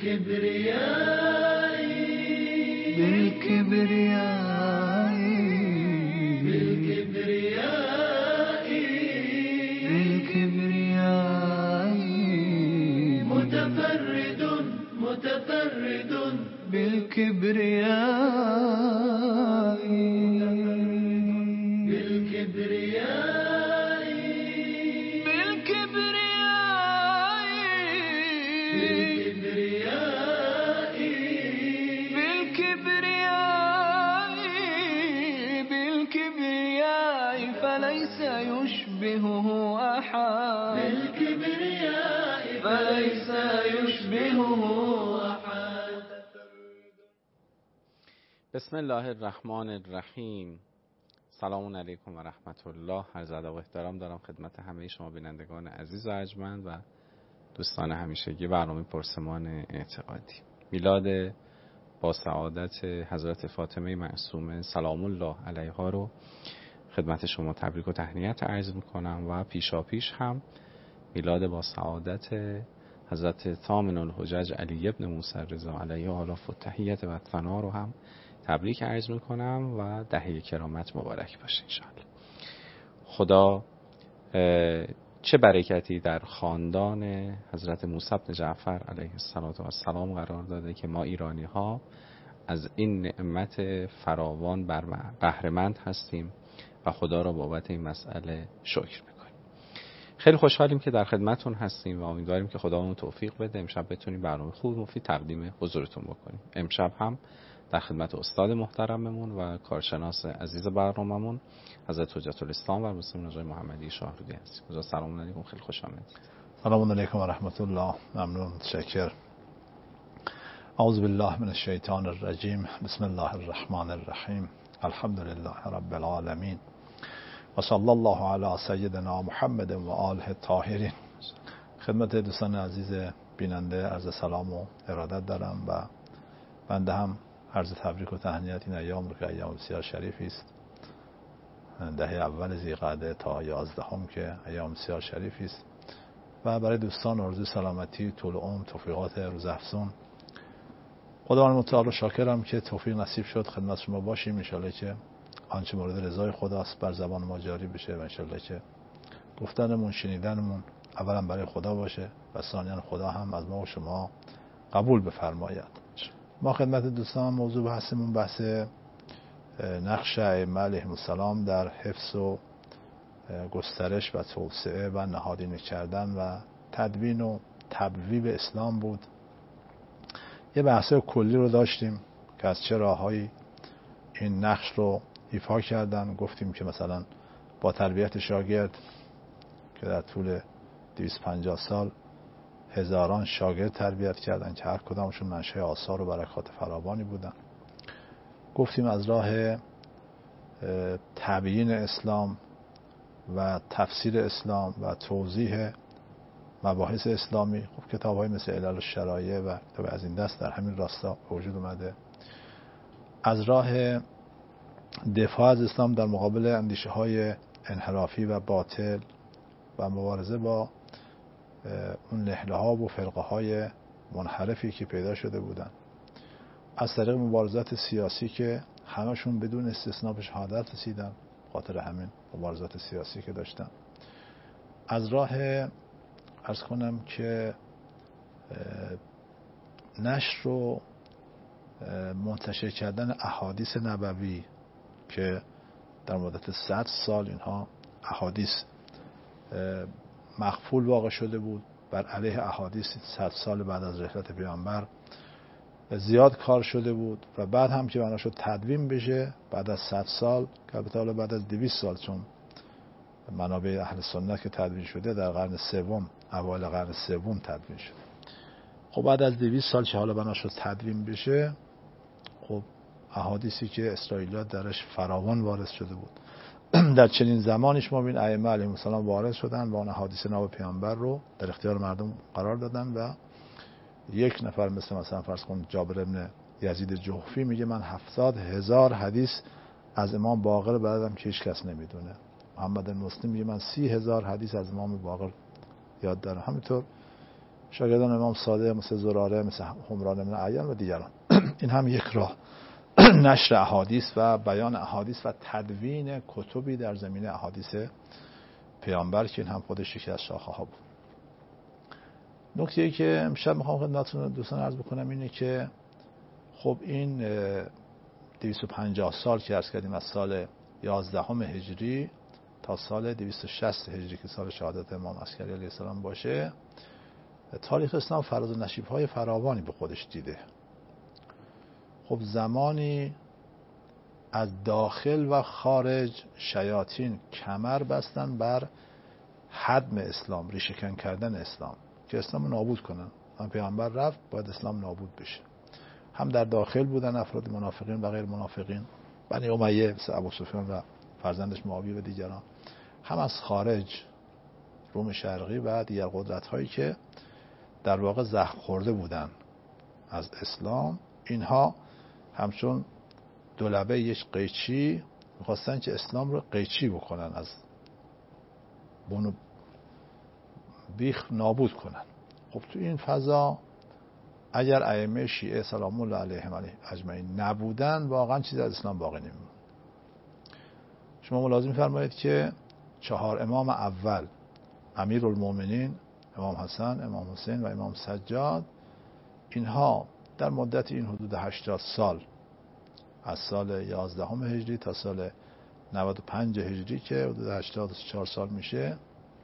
فليس يشبهه أحد فليس يشبهه أحد. بسم الله الرحمن الرحیم. سلام علیکم و رحمت الله. عرض ادب و احترام دارم خدمت همه شما بینندگان عزیز و ارجمند و دوستان همیشگی برنامه پرسمان اعتقادی. میلاد با سعادت حضرت فاطمه معصومه سلام الله علیها رو خدمت شما تبریک و تهنیت عرض میکنم و پیشاپیش هم میلاد با سعادت حضرت ثامن الحجج علی ابن موسی رضا علیه آلاف و تحیت و ثنا رو هم تبریک عرض میکنم و دهه کرامت مبارک باشه انشاءالله. خدا چه برکتی در خاندان حضرت موسی بن جعفر علیه السلام قرار داده که ما ایرانی ها از این نعمت فراوان بهره مند هستیم و خدا را بابت این مسئله شکر میکنیم. خیلی خوشحالیم که در خدمتون هستیم و امیدواریم که خدا اون توفیق بده امشب بتونیم برنامه خوب مفید تقدیم حضورتون بکنیم. امشب هم در خدمت استاد محترممون و کارشناس عزیز برنامه‌مون حضرت حجت الاسلام و المسلمین آقای محمدی شاهرودی هستیم. حضرت سلام علیکم، خیلی خوش آمدید. سلام علیکم و رحمت الله. ممنون، متشکر. اعوذ بالله من الشیطان الرجیم. بسم الله الرحمن الرحیم. الحمد لله رب العالمین و صلی الله علی سیدنا محمد و آله الطاهرین. خدمت دوستان عزیز بیننده عرض سلام و ارادت دارم و بنده هم عرض تبریک و تهنیت این ایام رو که ایام بسیار شریفی است. دهه اول ذی‌قعده تا 11 که ایام بسیار شریفی است و برای دوستان آرزوی سلامتی، طول عمر، توفیقات روزافزون. خداوند متعال شاکرم که توفیق نصیب شد خدمت شما باشیم. ان شاءالله که آنچه مورد رضای خداست بر زبان ما جاری بشه و ان شاءالله که گفتنمون، شنیدنمون اولا برای خدا باشه و ثانیاً خدا هم از ما و شما قبول بفرماید. ما خدمت دوستان موضوع بحثمون بحث نقش ائمه علیهم السلام در حفظ و گسترش و توسعه و نهادینه کردن و تدوین و تبویب اسلام بود. یه بحث کلی رو داشتیم که از چه راههایی این نقش رو ایفا کردن. گفتیم که مثلا با تربیت شاگرد که در طول 250 سال هزاران شاگرد تربیت کردن که هر کدامشون منشأ آثار و برکات فراوانی بودن. گفتیم از راه تبیین اسلام و تفسیر اسلام و توضیح مباحث اسلامی، خب کتاب‌های مثل علل الشرایع و کتاب از این دست در همین راستا وجود اومده. از راه دفاع از اسلام در مقابل اندیشه‌های انحرافی و باطل و مبارزه با اون نهله‌ها و فرقه‌های منحرفی که پیدا شده بودن. از طریق مبارزات سیاسی که همشون بدون استثناء به شهادت رسیدن خاطر همین مبارزات سیاسی که داشتن. از راه عرض کنم که نشر و منتشر کردن احادیث نبوی که در مدت 100 سال اینها احادیث مخفول واقع شده بود. بر علیه احادیث 100 سال بعد از رحلت پیامبر زیاد کار شده بود و بعد هم که بنا شد تدوین بشه بعد از 100 سال که البته بعد از 200 سال چون منابع اهل سنت که تدوین شده در قرن سوم، اوایل قرن سوم تدوین شده. خب بعد از 200 سال که حالا بنا شد تدوین بشه، خب احادیثی که اسرائیلیات درش فراوان وارد شده بود در چنین زمانش ما بین ائمه علیهم السلام وارد شدن و اون احادیث ناب پیامبر رو در اختیار مردم قرار دادن و یک نفر مثلا فرض کن جابر ابن یزید جحفی میگه من 70,000 حدیث از امام باقر بلدم که هیچ کس نمیدونه. محمد مسلم میگه من 30,000 حدیث از امام باقر یاد دارم. همینطور شاگردان امام صادق مثل زراره، مثل حمران بن عیان و دیگران. این هم یک راه نشر احادیث و بیان احادیث و تدوین کتبی در زمینه احادیث پیامبر که این هم خودش یکی از شاخه ها بود. نکته‌ای که امشب میخوام خدمتتون دوستان عرض بکنم اینه که خب این 250 سال که عرض کردیم از سال 11 هجری تا سال 260 هجری که سال شهادت امام عسکری علیه السلام باشه، تاریخ اسلام فراز و نشیب‌های فراوانی به خودش دیده. خب زمانی از داخل و خارج شیاطین کمر بستن بر هدم اسلام، ریشه‌کن کردن اسلام، که اسلام نابود کنن. هم پیامبر رفت باید اسلام نابود بشه. هم در داخل بودن افراد منافقین و غیر منافقین، بنی امیه مثل ابو سفیان و فرزندش معاویه و دیگران، هم از خارج روم شرقی و دیگر قدرت‌هایی که در واقع زخم خورده بودن از اسلام. اینها همچون دولبه یک قیچی میخواستن که اسلام رو قیچی بکنن، از بون بیخ نابود کنن. خب تو این فضا اگر ائمه شیعه سلام الله علیهم اجمعین نبودن، واقعا چیزی از اسلام باقی نمیمون. شما ملاحظه فرمایید که 4 امام اول، امیرالمومنین امام حسن، امام حسین و امام سجاد، اینها در مدت این حدود 80 سال، از سال 11 هجری تا سال 95 هجری که حدود 84 سال میشه،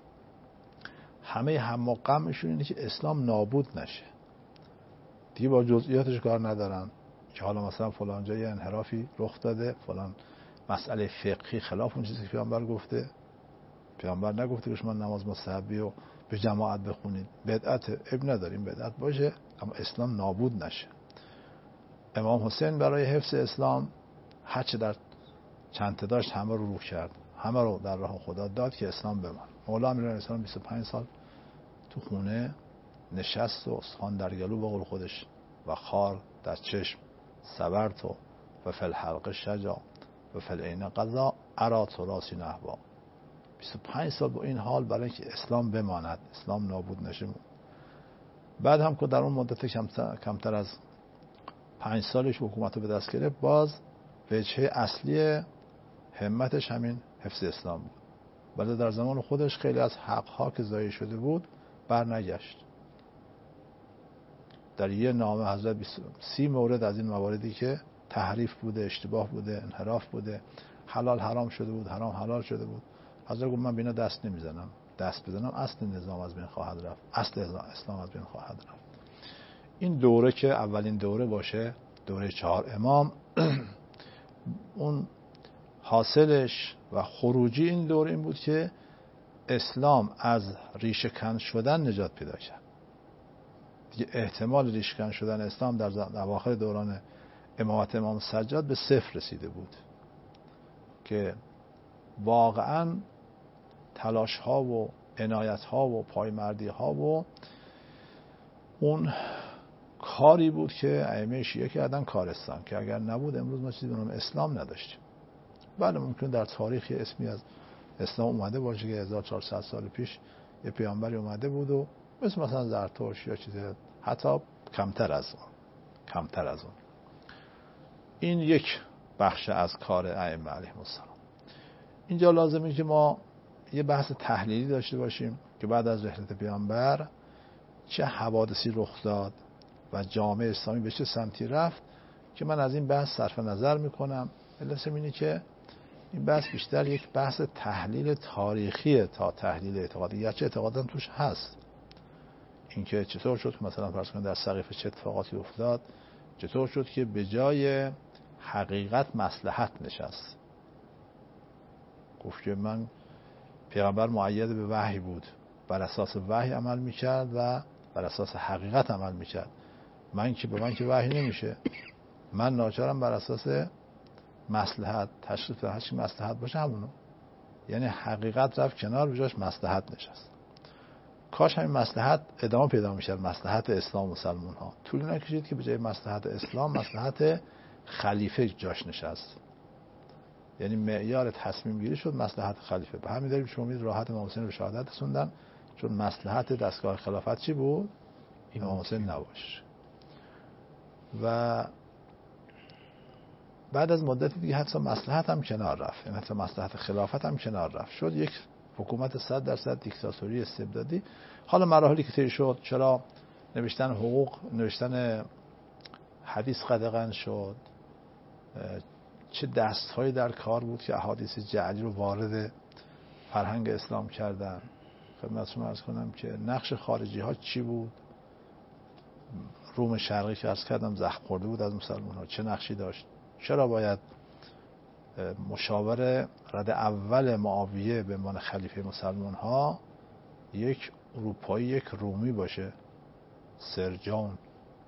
همه هم و غمشون اینه که اسلام نابود نشه. دیگه با جزئیاتش کار ندارن که حالا مثلا فلان جای انحرافی رخ داده، فلان مسئله فقهی خلاف اون چیزی که پیامبر گفته. پیامبر نگفته که شما نماز مستحبی و به جماعت بخونید، بدعت، اب نداریم بدعت باشه، اما اسلام نابود نشه. امام حسین برای حفظ اسلام هرچه در چنته داشت همه رو روح کرد، همه رو در راه خدا داد که اسلام بمان. مولا امیرالمومنین 25 سال تو خونه نشست و استخوان در گلو به قول خودش و خار در چشم، صبرت و فی الحلقه شجا و فی العین قضا ارا تراسی نحوا. 25 سال با این حال برای اینکه اسلام بماند، اسلام نابود نشه. بعد هم که در اون مدت کمتر از 5 سالش حکومت رو به دست گرفت، باز وجهه اصلی همتش همین حفظ اسلام بود. ولی در زمان خودش خیلی از حقها که ضایع شده بود بر نگشت. در یه نامه حضرت 30 مورد از این مواردی که تحریف بوده، اشتباه بوده، انحراف بوده، حلال حرام شده بود، حرام حلال شده بود، حضرت گفت من به اینا دست نمیزنم. دست بزنم اصل نظام از بین خواهد رفت، اصل اسلام از بین خواهد رفت. این دوره که اولین دوره باشه، دوره 4 امام، اون حاصلش و خروجی این دوره این بود که اسلام از ریشه کن شدن نجات پیدا کرد. دیگه احتمال ریشه کن شدن اسلام در اواخر دوران امامت امام سجاد به 0 رسیده بود که واقعا تلاش ها و عنایت ها و پایمردی ها و اون کاری بود که ائمه شیعه کردن کارستان، که اگر نبود امروز ما چیزی به نام اسلام نداشتیم. بله ممکن در تاریخ اسمی از اسلام اومده باشه که 1400 سال پیش یه پیامبری اومده بود و مثلا زرتشت یا چیز حتی کمتر از اون. این یک بخش از کار ائمه علیهم السلام. اینجا لازمه که ما یه بحث تحلیلی داشته باشیم که بعد از رحلت پیامبر چه حوادثی رخ داد و جامعه اسلامی به چه سمتی رفت، که من از این بحث صرف نظر میکنم. علتش اینه که این بحث بیشتر یک بحث تحلیل تاریخیه تا تحلیل اعتقادی، یا چه اعتقادی توش هست. اینکه چطور شد که مثلا فرض کنید در سقیفه چه اتفاقاتی افتاد، چطور شد که به جای حقیقت مصلحت نشست. گفت که من پیغمبر مؤید به وحی بود، بر اساس وحی عمل میکرد و بر اساس حقیقت عمل میکرد. من که وحی نمیشه، من ناچارم بر اساس مصلحت تشریف هر چی مصلحت باشه همونو، یعنی حقیقت رفت کنار، بجاش مصلحت نشست. کاش همین مصلحت ادامه پیدا میشد، مصلحت اسلام و مسلمان ها. طول نکشید که به جای مصلحت اسلام مصلحت خلیفه جاش نشست، یعنی معیار تصمیم گیری شد مصلحت خلیفه. به همین دلیل شما می‌دید راحت امام حسین رو به شهادت رسوندن، چون مصلحت دستگاه خلافت چی بود؟ امام حسین نباشه. و بعد از مدتی دیگه حتی مصلحت هم کنار رفت، یعنی حتی مصلحت خلافت هم کنار رفت، شد یک حکومت 100% دیکتاتوری استبدادی. حالا مراحلی که طی شد، چرا نوشتن حقوق، نوشتن حدیث قدغن شد، چه دستهایی در کار بود که احادیث جعلی رو وارد فرهنگ اسلام کردن. خدمتتون عرض کنم که نقش خارجی ها چی بود. روم شرقی که عرض کردم زخم خورده بود از مسلمان ها، چه نقشی داشت. چرا باید مشاور رد اول معاویه به عنوان خلیفه مسلمان ها یک اروپایی، یک رومی باشه؟ سر جان،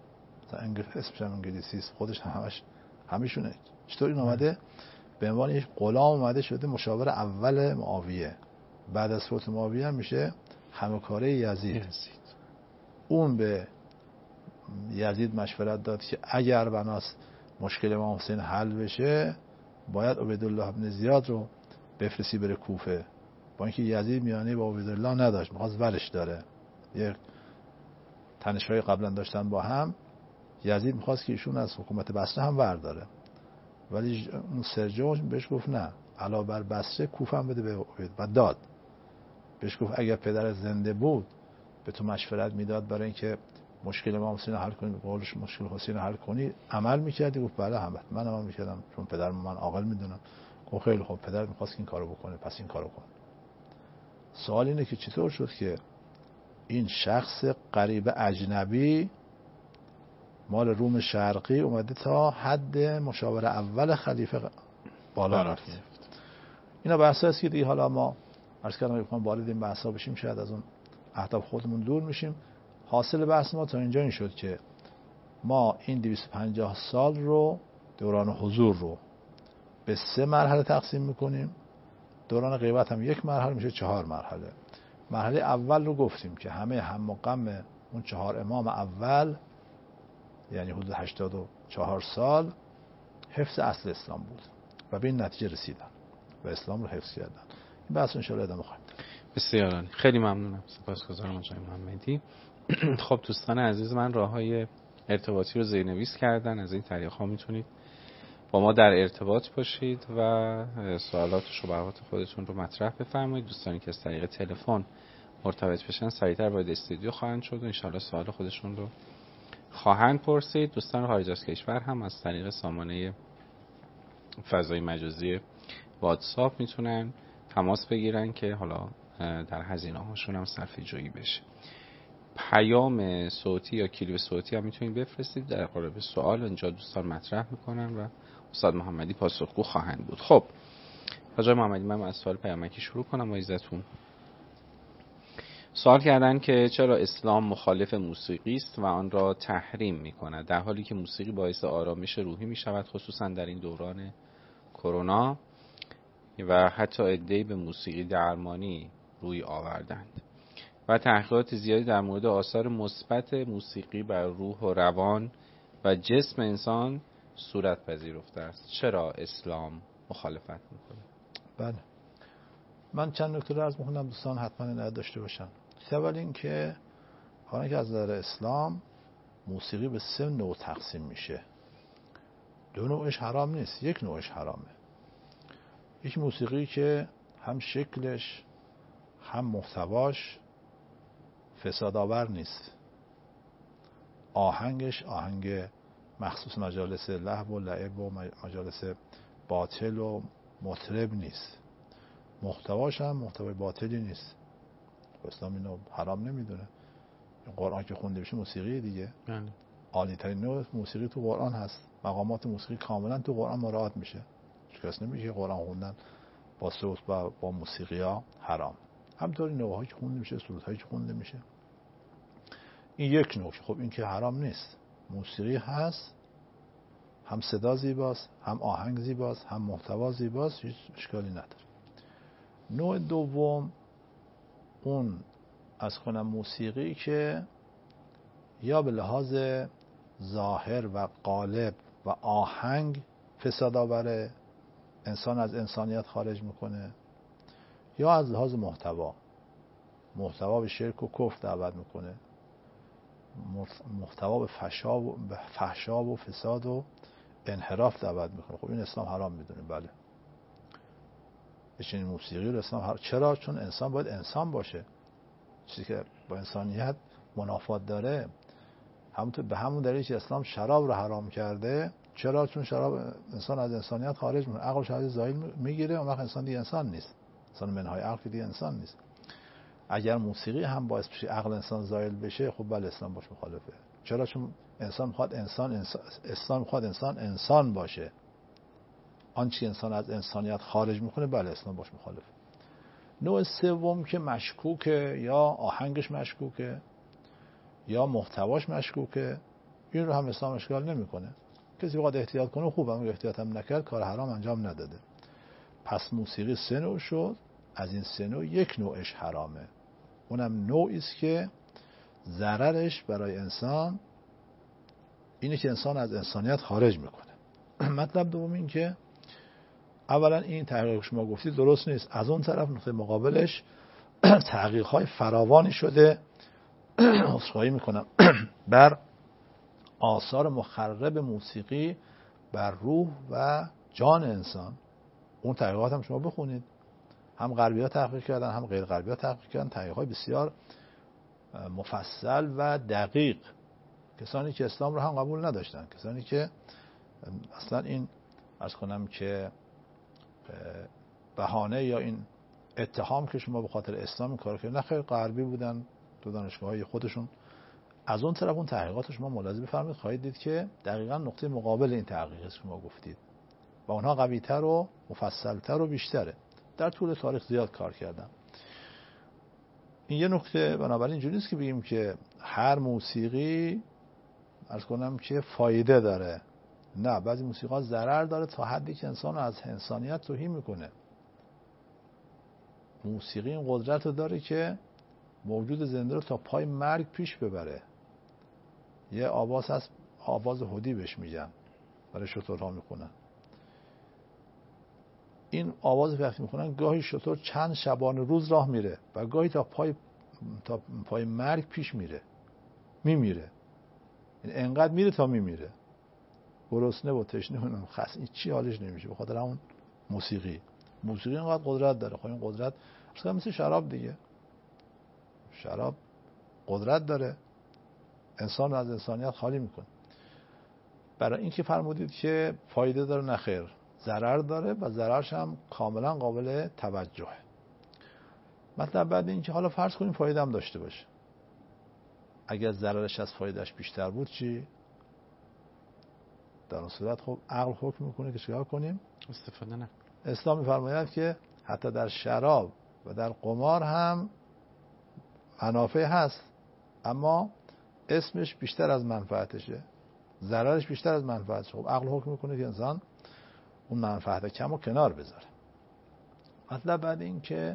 اسمش هم انگلیسی است، خودش همیشونه. چطور این اومده به عنوان یک غلام اومده شده مشاور اول معاویه؟ بعد از فوت معاویه هم میشه همکاره یزید. اون به یزید مشورت داد که اگر بناست مشکل امام حسین حل بشه باید عبیدالله ابن زیاد رو بفرستی بره کوفه، با اینکه یزید میانه با عبیدالله نداشت، می‌خواست ورش داره، یک تنش‌های قبلا داشتن با هم. یزید می‌خواست که ایشون از حکومت بصره هم ورداره، ولی اون سرجان بهش گفت نه، علاوه بر بصره کوفه هم بده به عبید. و داد بهش گفت اگر پدر زنده بود به تو مشورت میداد برای اینکه مشکل امام حسین حل کنی، به قولش مشکل حسین حل کنی، عمل میکردی؟ گفت بله من عمل میکردم، چون پدرم من عاقل میدونم. گفت خیلی خوب، پدر میخواست که این کارو بکنه، پس این کارو کن. سوال اینه که چطور شد که این شخص غریب اجنبی مال روم شرقی اومده تا حد مشاور اول خلیفه بالا رفت؟ اینا بحث هست که دیگه حالا ما عرض کردم میخوام وارد این بحثا بشیم، شاید از اون اهداف خودمون دور میشیم. حاصل بحث ما تا اینجا این شد که ما این 250 سال رو، دوران حضور رو به 3 مرحله تقسیم میکنیم. دوران غیبت هم 1 مرحله میشه، 4 مرحله. مرحله اول رو گفتیم که همه هم و غم اون 4 امام اول، یعنی حدود 84 سال، حفظ اصل اسلام بود و به این نتیجه رسیدن و اسلام رو حفظ کردن. این بحث ان شاء الله ادامه خواهیم داد. بسیار عالی، خیلی ممنونم، سپاسگزارم آقای محمدی. خب دوستان عزیز من، راههای ارتباطی رو زیرنویس کردن، از این طریق‌ها میتونید با ما در ارتباط باشید و سوالات و شبهات خودتون رو مطرح بفرمایید. دوستانی که از طریق تلفن مرتبط بشن سریعتر وارد استودیو خواهند شد و انشاءالله سوال خودشون رو خواهند پرسید. دوستان خارج از کشور هم از طریق سامانه فضای مجازی واتساپ میتونن تماس بگیرن که حالا در هزینه هاشون هم صرفه جویی بشه. پیام صوتی یا کلیپ صوتی هم میتونید بفرستید، در قالب سوال اینجا دوستان مطرح میکنن و استاد محمدی پاسخگو خواهند بود. خب آقای محمدی، من از سوال پیامکی شروع کنم. عزیزتون سوال کردن که چرا اسلام مخالف موسیقی است و آن را تحریم میکند، در حالی که موسیقی باعث آرامش روحی میشود، خصوصا در این دوران کرونا، و حتی عده‌ای به موسیقی درمانی روی آوردند و تحقیقات زیادی در مورد آثار مثبت موسیقی بر روح و روان و جسم انسان صورت پذیرفته است. چرا اسلام مخالفت میکنه؟ بله، من چند نکته رو عرض می‌کنم، دوستان حتما این داشته باشن. اول این که حالا که از نظر اسلام موسیقی به 3 نوع تقسیم میشه. 2 نوعش حرام نیست، 1 نوعش حرامه. یک موسیقی که هم شکلش هم محتواش فسادآور نیست، آهنگش آهنگ مخصوص مجالس لهو و لعب و مجالس باطل و مطرب نیست، محتواش هم محتوای باطلی نیست. اسلام اینو حرام نمیدونه. قرآن که خونده بشه موسیقی دیگه. عالی ترین نوع موسیقی تو قرآن هست، مقامات موسیقی کاملا تو قرآن مراعات میشه. کس نمیگه قرآن خوندن با صوت و با موسیقی ها حرام. همطوری نوع‌هایی که خونده میشه، سرودهایی که خونده میشه. این 1 نوع. خب این که حرام نیست، موسیقی هست، هم صدا زیباست، هم آهنگ زیباست، هم محتوا زیباست، هیچ اشکالی نداره. نوع دوم اون از کنم موسیقی که یا به لحاظ ظاهر و قالب و آهنگ فساد آوره، انسان از انسانیت خارج میکنه، یا از لحاظ محتوا به شرک و کفر دعوت میکنه محتوا به فحشا و فساد و انحراف دعوت میکنه. خب این اسلام حرام میدونه. بله، این موسیقی رو اسلام حرام. چرا؟ چون انسان باید انسان باشه، چیزی که با انسانیت منافات داره. همونطور به همون دلیل که اسلام شراب رو حرام کرده. چرا؟ چون شراب انسان از انسانیت خارج میکنه، عقلش از زایل میگیره، اون وقت انسان دیگه انسان نیست. انسان منهای عقل دیگه انسان نیست. اگر موسیقی هم باعث بشه عقل انسان زایل بشه، خب بله اسلام باش مخالفه. چرا؟ چون انسان میخواد اسلام میخواد انسان باشه. آنچه انسان از انسانیت خارج میکنه، بله اسلام باش مخالفه. نوع سوم که مشکوکه، یا آهنگش مشکوکه یا محتواش مشکوکه، این رو هم اسلام اشکال نمیکنه. کسی بخواد احتیاط کنه خوبه، اگه احتیاط هم نکرد کار حرام انجام نداده. پس موسیقی 3 نوع شد. از این 3 نوع یک نوعش حرامه. اونم نوعی است که ضررش برای انسان اینه که انسان از انسانیت خارج میکنه. مطلب دوم این که اولا این تحقیق شما گفتید درست نیست. از اون طرف نقطه مقابلش تحقیق‌های فراوانی شده عذرخواهی میکنم بر آثار مخرب موسیقی بر روح و جان انسان. اون تحقیقات هم شما بخونید، هم غربی‌ها تحقیق کردن هم غیر غربی‌ها تحقیق کردن، تحقیق‌های بسیار مفصل و دقیق. کسانی که اسلام رو هم قبول نداشتن، کسانی که اصلا این عرض کنم که بهانه یا این اتهام که شما به خاطر اسلام این کار کردن، نه خیر، غربی بودن، تو دانشگاه‌های خودشون. از اون طرف اون تحقیقات شما ملاحظه بفرمایید، خواهید دید که دقیقاً نقطه مقابل این تحقیقات شما گفتید و اونها قوی‌تر و مفصل‌تر و بیشتره. در طول تاریخ زیاد کار کردن. این یه نکته. بنابراین اینجوری نیست که بگیم که هر موسیقی عرض کنم که فایده داره. نه، بعضی موسیقی ضرر داره تا حدی که انسان رو از انسانیت توهین میکنه. موسیقی این قدرت رو داره که موجود زنده رو تا پای مرگ پیش ببره. یه آواز هست، آواز هودی بهش میگن، برای شترها میخونن. این آواز وقتی میخونن گاهی شتر چند شبانه روز راه میره و گاهی تا پای مرگ پیش میمیره. این انقدر میره تا میمیره، گرسنه و تشنه و خسته، چی حالش نمیشه به خاطر اون موسیقی اینقدر قدرت داره. خب این قدرت اصلا مثل شراب دیگه. شراب قدرت داره، انسان رو از انسانیت خالی میکنه. برای اینکه فرمودید که فایده داره، نه خیر، ضرر داره و ضررش هم کاملا قابل توجهه. مطلب بعد این که حالا فرض کنیم فایده هم داشته باشه، اگر ضررش از فایدهش بیشتر بود چی؟ در اون صورت خب عقل حکم میکنه که چیکار کنیم؟ استفاده نه. اسلام میفرماید که حتی در شراب و در قمار هم منافع هست، اما اسمش بیشتر از منفعتشه، ضررش بیشتر از منفعتشه. خب عقل حکم میکنه که انسان اون منفعت کم رو کنار بذاره. مطلب بعد این که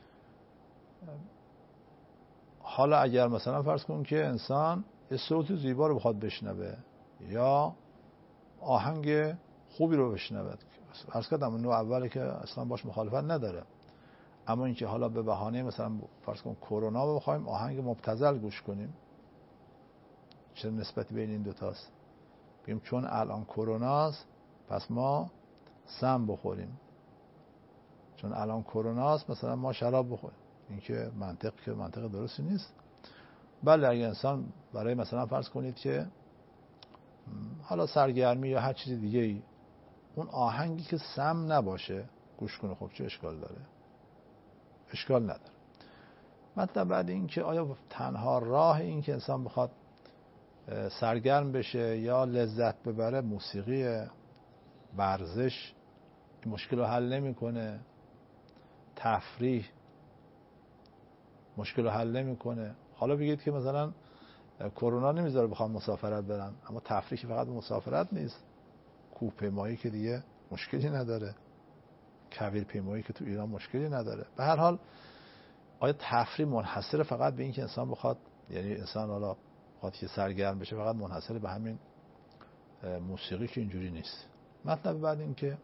حالا اگر مثلا فرض کن که انسان یه صوت زیبا رو بخواد بشنوه یا آهنگ خوبی رو بشنوه، عرض کردم نوع اولی که اصلا باش مخالفت نداره، اما اینکه حالا به بهانه مثلا فرض کن کرونا بخوایم آهنگ مبتذل گوش کنیم، چه نسبتی بین این دوتاست؟ بگیم چون الان کروناست پس ما سم بخوریم، چون الان کروناست مثلا ما شراب بخوریم. این که منطق درستی نیست. بله، اگه انسان برای مثلا فرض کنید که حالا سرگرمی یا هر چیز دیگه ای اون آهنگی که سم نباشه گوش کنه، خب چه اشکال داره؟ اشکال نداره. مطلب بعد این که آیا تنها راه این که انسان بخواد سرگرم بشه یا لذت ببره موسیقی، ورزش این مشکل رو حل نمیکنه، تفریح مشکل رو حل نمیکنه. حالا بگید که مثلا کرونا نمیذاره بخوام مسافرت برن، اما تفریح فقط مسافرت نیست، کوهپیمایی که دیگه مشکلی نداره، کویرپیمایی که تو ایران مشکلی نداره. به هر حال آیا تفریح منحصر فقط به این که انسان بخواد، یعنی انسان حالا بخواد که سرگرم بشه فقط منحصر به همین موسیقی؟ که اینجوری نیست. مطلب بعد این که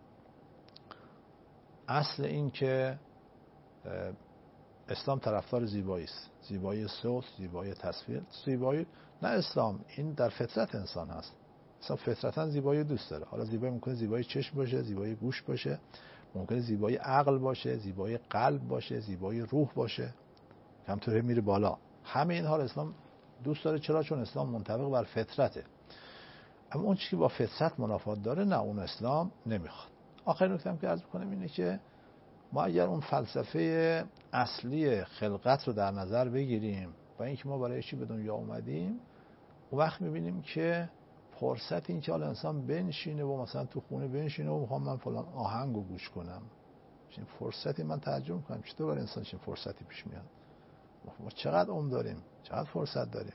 اصل این که اسلام طرفدار زیبایی است، زیبایی صوت، زیبایی تصویر، زیبایی نه اسلام، این در فطرت انسان هست. انسان فطرتا زیبایی دوست داره. حالا زیبایی ممکنه زیبایی چشم باشه، زیبایی گوش باشه، ممکنه زیبایی عقل باشه، زیبایی قلب باشه، زیبایی روح باشه، همطوری میره بالا. همه اینها رو اسلام دوست داره. چرا؟ چون اسلام منطبق بر فطرته. اما اون چیزی که با فطرت منافات داره، نه، اون اسلام نمیخواد. آخرین نکته که عرض می‌کنم اینه که ما اگر اون فلسفه اصلی خلقت رو در نظر بگیریم و اینکه ما برای چی به دنیا اومدیم، اون وقت می‌بینیم که فرصت این که حالا انسان بنشینه و مثلا تو خونه بنشینه و میخوام من فلان آهنگو گوش کنم، این فرصتی، من تعجب می‌کنم چطور برای انسان این فرصتی پیش میاد. ما چقدر عمر داریم، چقدر فرصت داریم.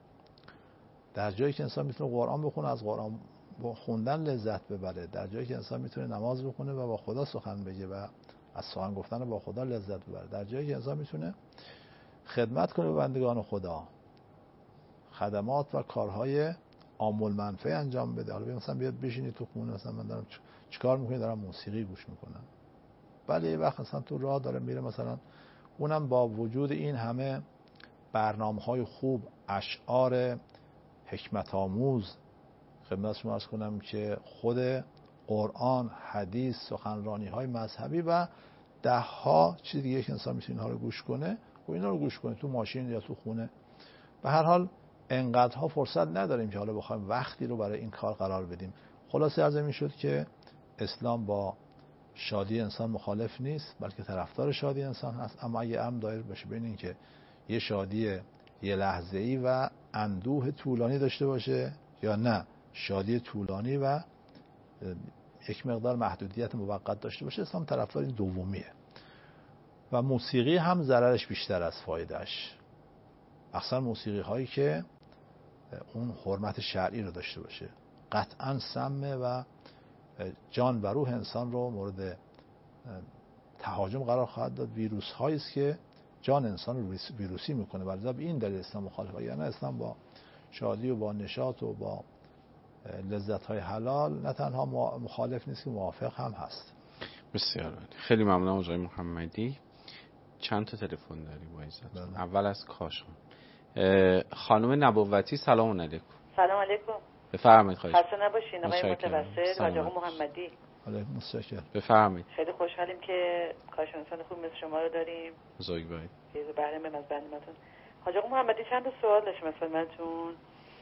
در جایی که انسان میتونه قرآن بخونه، از قرآن خوندن لذت ببره، در جایی که انسان میتونه نماز بخونه و با خدا سخن بگه و از سخن گفتن با خدا لذت ببره، در جایی که انسان میتونه خدمت کنه به بندگان خدا، خدمات و کارهای عامل منفعه انجام بده. حالا مثلا بیاد بشینی تو خونه، مثلا من دارم چیکار میکنی؟ دارم موسیقی گوش میکنم. بله یه وقت مثلا تو راه داره میره، مثلا اونم با وجود این همه برنامه‌های خوب، اشعار حکمت آموز، خدمت شما عرض کنم که خود قرآن، حدیث، سخنرانی‌های مذهبی و ده ها چیز دیگه که انسان میتونه اینها رو گوش کنه و اینا رو گوش کنه تو ماشین یا تو خونه. به هر حال انقدرها فرصت نداریم که حالا بخوایم وقتی رو برای این کار قرار بدیم. خلاصه عرض می‌شد که اسلام با شادی انسان مخالف نیست، بلکه طرفدار شادی انسان هست. اما اگه امر دایر بشه بین این که یه شادی یه لحظه‌ای و اندوه طولانی داشته باشه یا نه شادی طولانی و یک مقدار محدودیت موقت داشته باشه، اسلام طرفدار دومیه. و موسیقی هم ضررش بیشتر از فایدهش. اصلا موسیقی هایی که اون حرمت شرعی رو داشته باشه قطعا سمه و جان و روح انسان رو مورد تهاجم قرار خواهد داد. ویروس هایی است که جان انسان رو ویروسی میکنه. ولذا به این دلیل اسلام مخالفه. یعنی اسلام با شادی و با نشاط و با لذت های حلال نه تنها مخالف نیست که موافق هم هست. بسیار عالی. خیلی ممنونم آقای محمدی. چند تا تلفن داری با عزت؟ اول از کاشان. خانم نبوتی سلام علیکم. سلام علیکم. بفرمایید. خواهش خسته نباشین آقای متوسل و آقا محمدی. علیکم السلام. بفرمایید. خیلی خوشحالیم که کاشانسان خوب مثل شما رو داریم. بزرگ باشید. یه بهره من از برنامه‌تون. حاج آقا محمدی چند تا سوال داشتم مثلا منتون.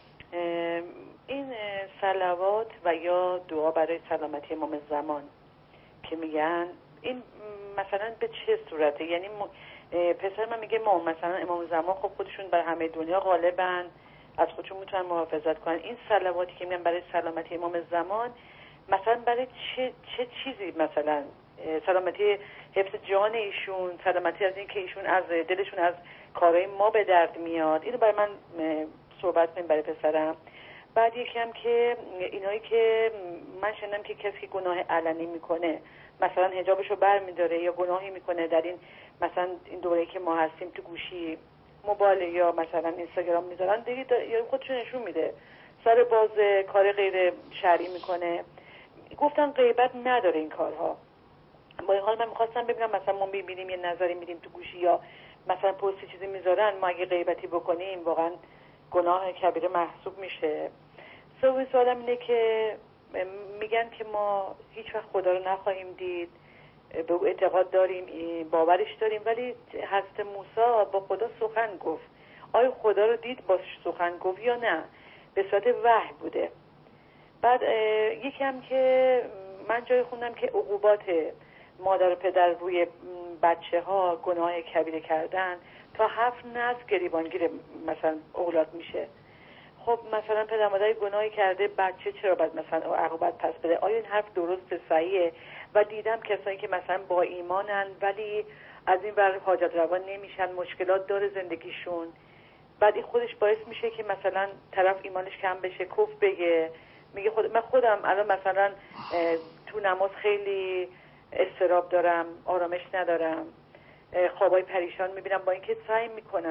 این صلوات و یا دعا برای سلامتی امام زمان که میگن این مثلا به چه صورته؟ یعنی پسر من میگه ما مثلا امام زمان خب خودشون بر همه دنیا غالبن، از خودشون میتونن محافظت کنن. این صلواتی که میگن برای سلامتی امام زمان مثلا برای چه چیزی؟ مثلا سلامتی حفظ جان ایشون، سلامتی از این که ایشون از دلشون از کارهای ما به درد میاد. اینو برای من صحبت کنیم برای پسرم. بعد یکی هم که اینایی که من شنیدم که کسی که گناه علنی میکنه مثلا حجابشو برمیداره یا گناهی میکنه در این مثلا این دوره‌ای که ما هستیم تو گوشی موبایل یا مثلا اینستاگرام میذارن دیگه یا خودشون نشون میده سر باز کار غیر شرعی میکنه. گفتن غیبت نداره این کارها. با این حال من میخواستم ببینم مثلا ما میبینیم یه نظری میدیم تو گوشی یا مثلا پستی چیزی میذارن، ما اگه غیبتی بکنیم واقعا گناه کبیره محسوب میشه. سوالم اینه که میگن که ما هیچ وقت خدا رو نخواهیم دید، به او اعتقاد داریم، باورش داریم، ولی حضرت موسی با خدا سخن گفت. آیا خدا رو دید با سخن گفت یا نه؟ به صورت وحی بوده. بعد یکی هم که من جای خوندم که عقوبات مادر و پدر روی بچه ها گناه کبیره کردن تا 7 نسل گریبانگیر مثلا اولاد میشه. خب مثلا پدر مادر گناهی کرده، بچه چرا باید مثلا عقوبت پس بده؟ آیا این حرف درست صحیحه؟ و دیدم کسایی که مثلا با ایمانن ولی از این ور حاجت روا نمیشن، مشکلات داره زندگیشون، بعد این خودش باعث میشه که مثلا طرف ایمانش کم بشه، کفر بگه. میگه من خودم الان مثلا تو نماز خیلی اضطراب دارم، آرامش ندارم، خوابای پریشان میبینم، با اینکه سعی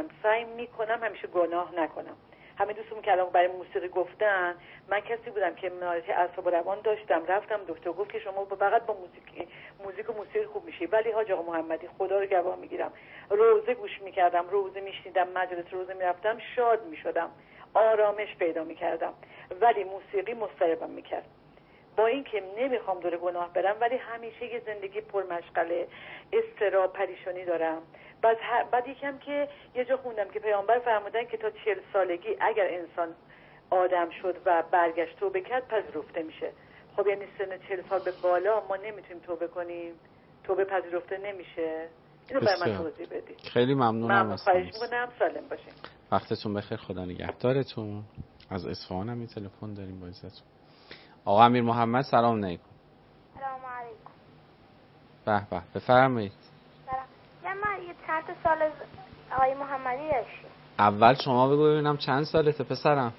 میکنم همیشه گناه نکنم. همین دوستم که الان برای موسیقی گفتن، من کسی بودم که ناراحتی اعصاب و روان داشتم، رفتم دکتر گفت که شما فقط با موزیک و موسیقی خوب میشی. ولی حاج آقا محمدی خدا رو گواه میگیرم، روزه گوش میکردم، روزه میشنیدم، مجلس روزه میرفتم، شاد میشدم، آرامش پیدا میکردم، ولی موسیقی مضطربم میکرد. با اینکه نمیخوام دور گناه برم، ولی همیشه یه زندگی پرمشغله، اضطراب، پریشانی دارم. بعد یکم که یه جا خوندم که پیامبر فرمودن که تا 40 سالگی اگر انسان آدم شد و برگشت توبه کرد پذیرفته میشه. خب یعنی سن 40 سال به بالا ما نمیتونیم توبه کنیم، توبه پذیرفته نمیشه. اینو برای من توضیح بدید. خیلی ممنونم. خواهش میکنم. سالم باشین. وقتتون بخیر. خدا نگهدارتون. از اصفهان هم تلفن داریم با عزتون. آقا امیر محمد سلام علیکم. سلام علیکم. به به بفرمایید. سلام. من یه چند سال از آقای محمدی داشتم. اول شما بگو ببینم چند سالته پسرم؟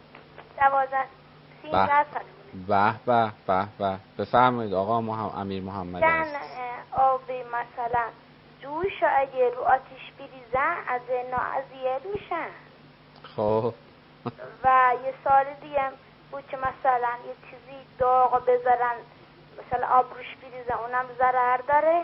13 سال. به به به به بفرمایید آقا امیر محمد عزیز. آبی مثلا جوش اگه رو آتیش بریزن از نااذیت میشن. خب و یه سال دیگه بود که مثلا یه چیزی داغ بذارن، مثلا آب روش بریزن، اونم ضرر داره.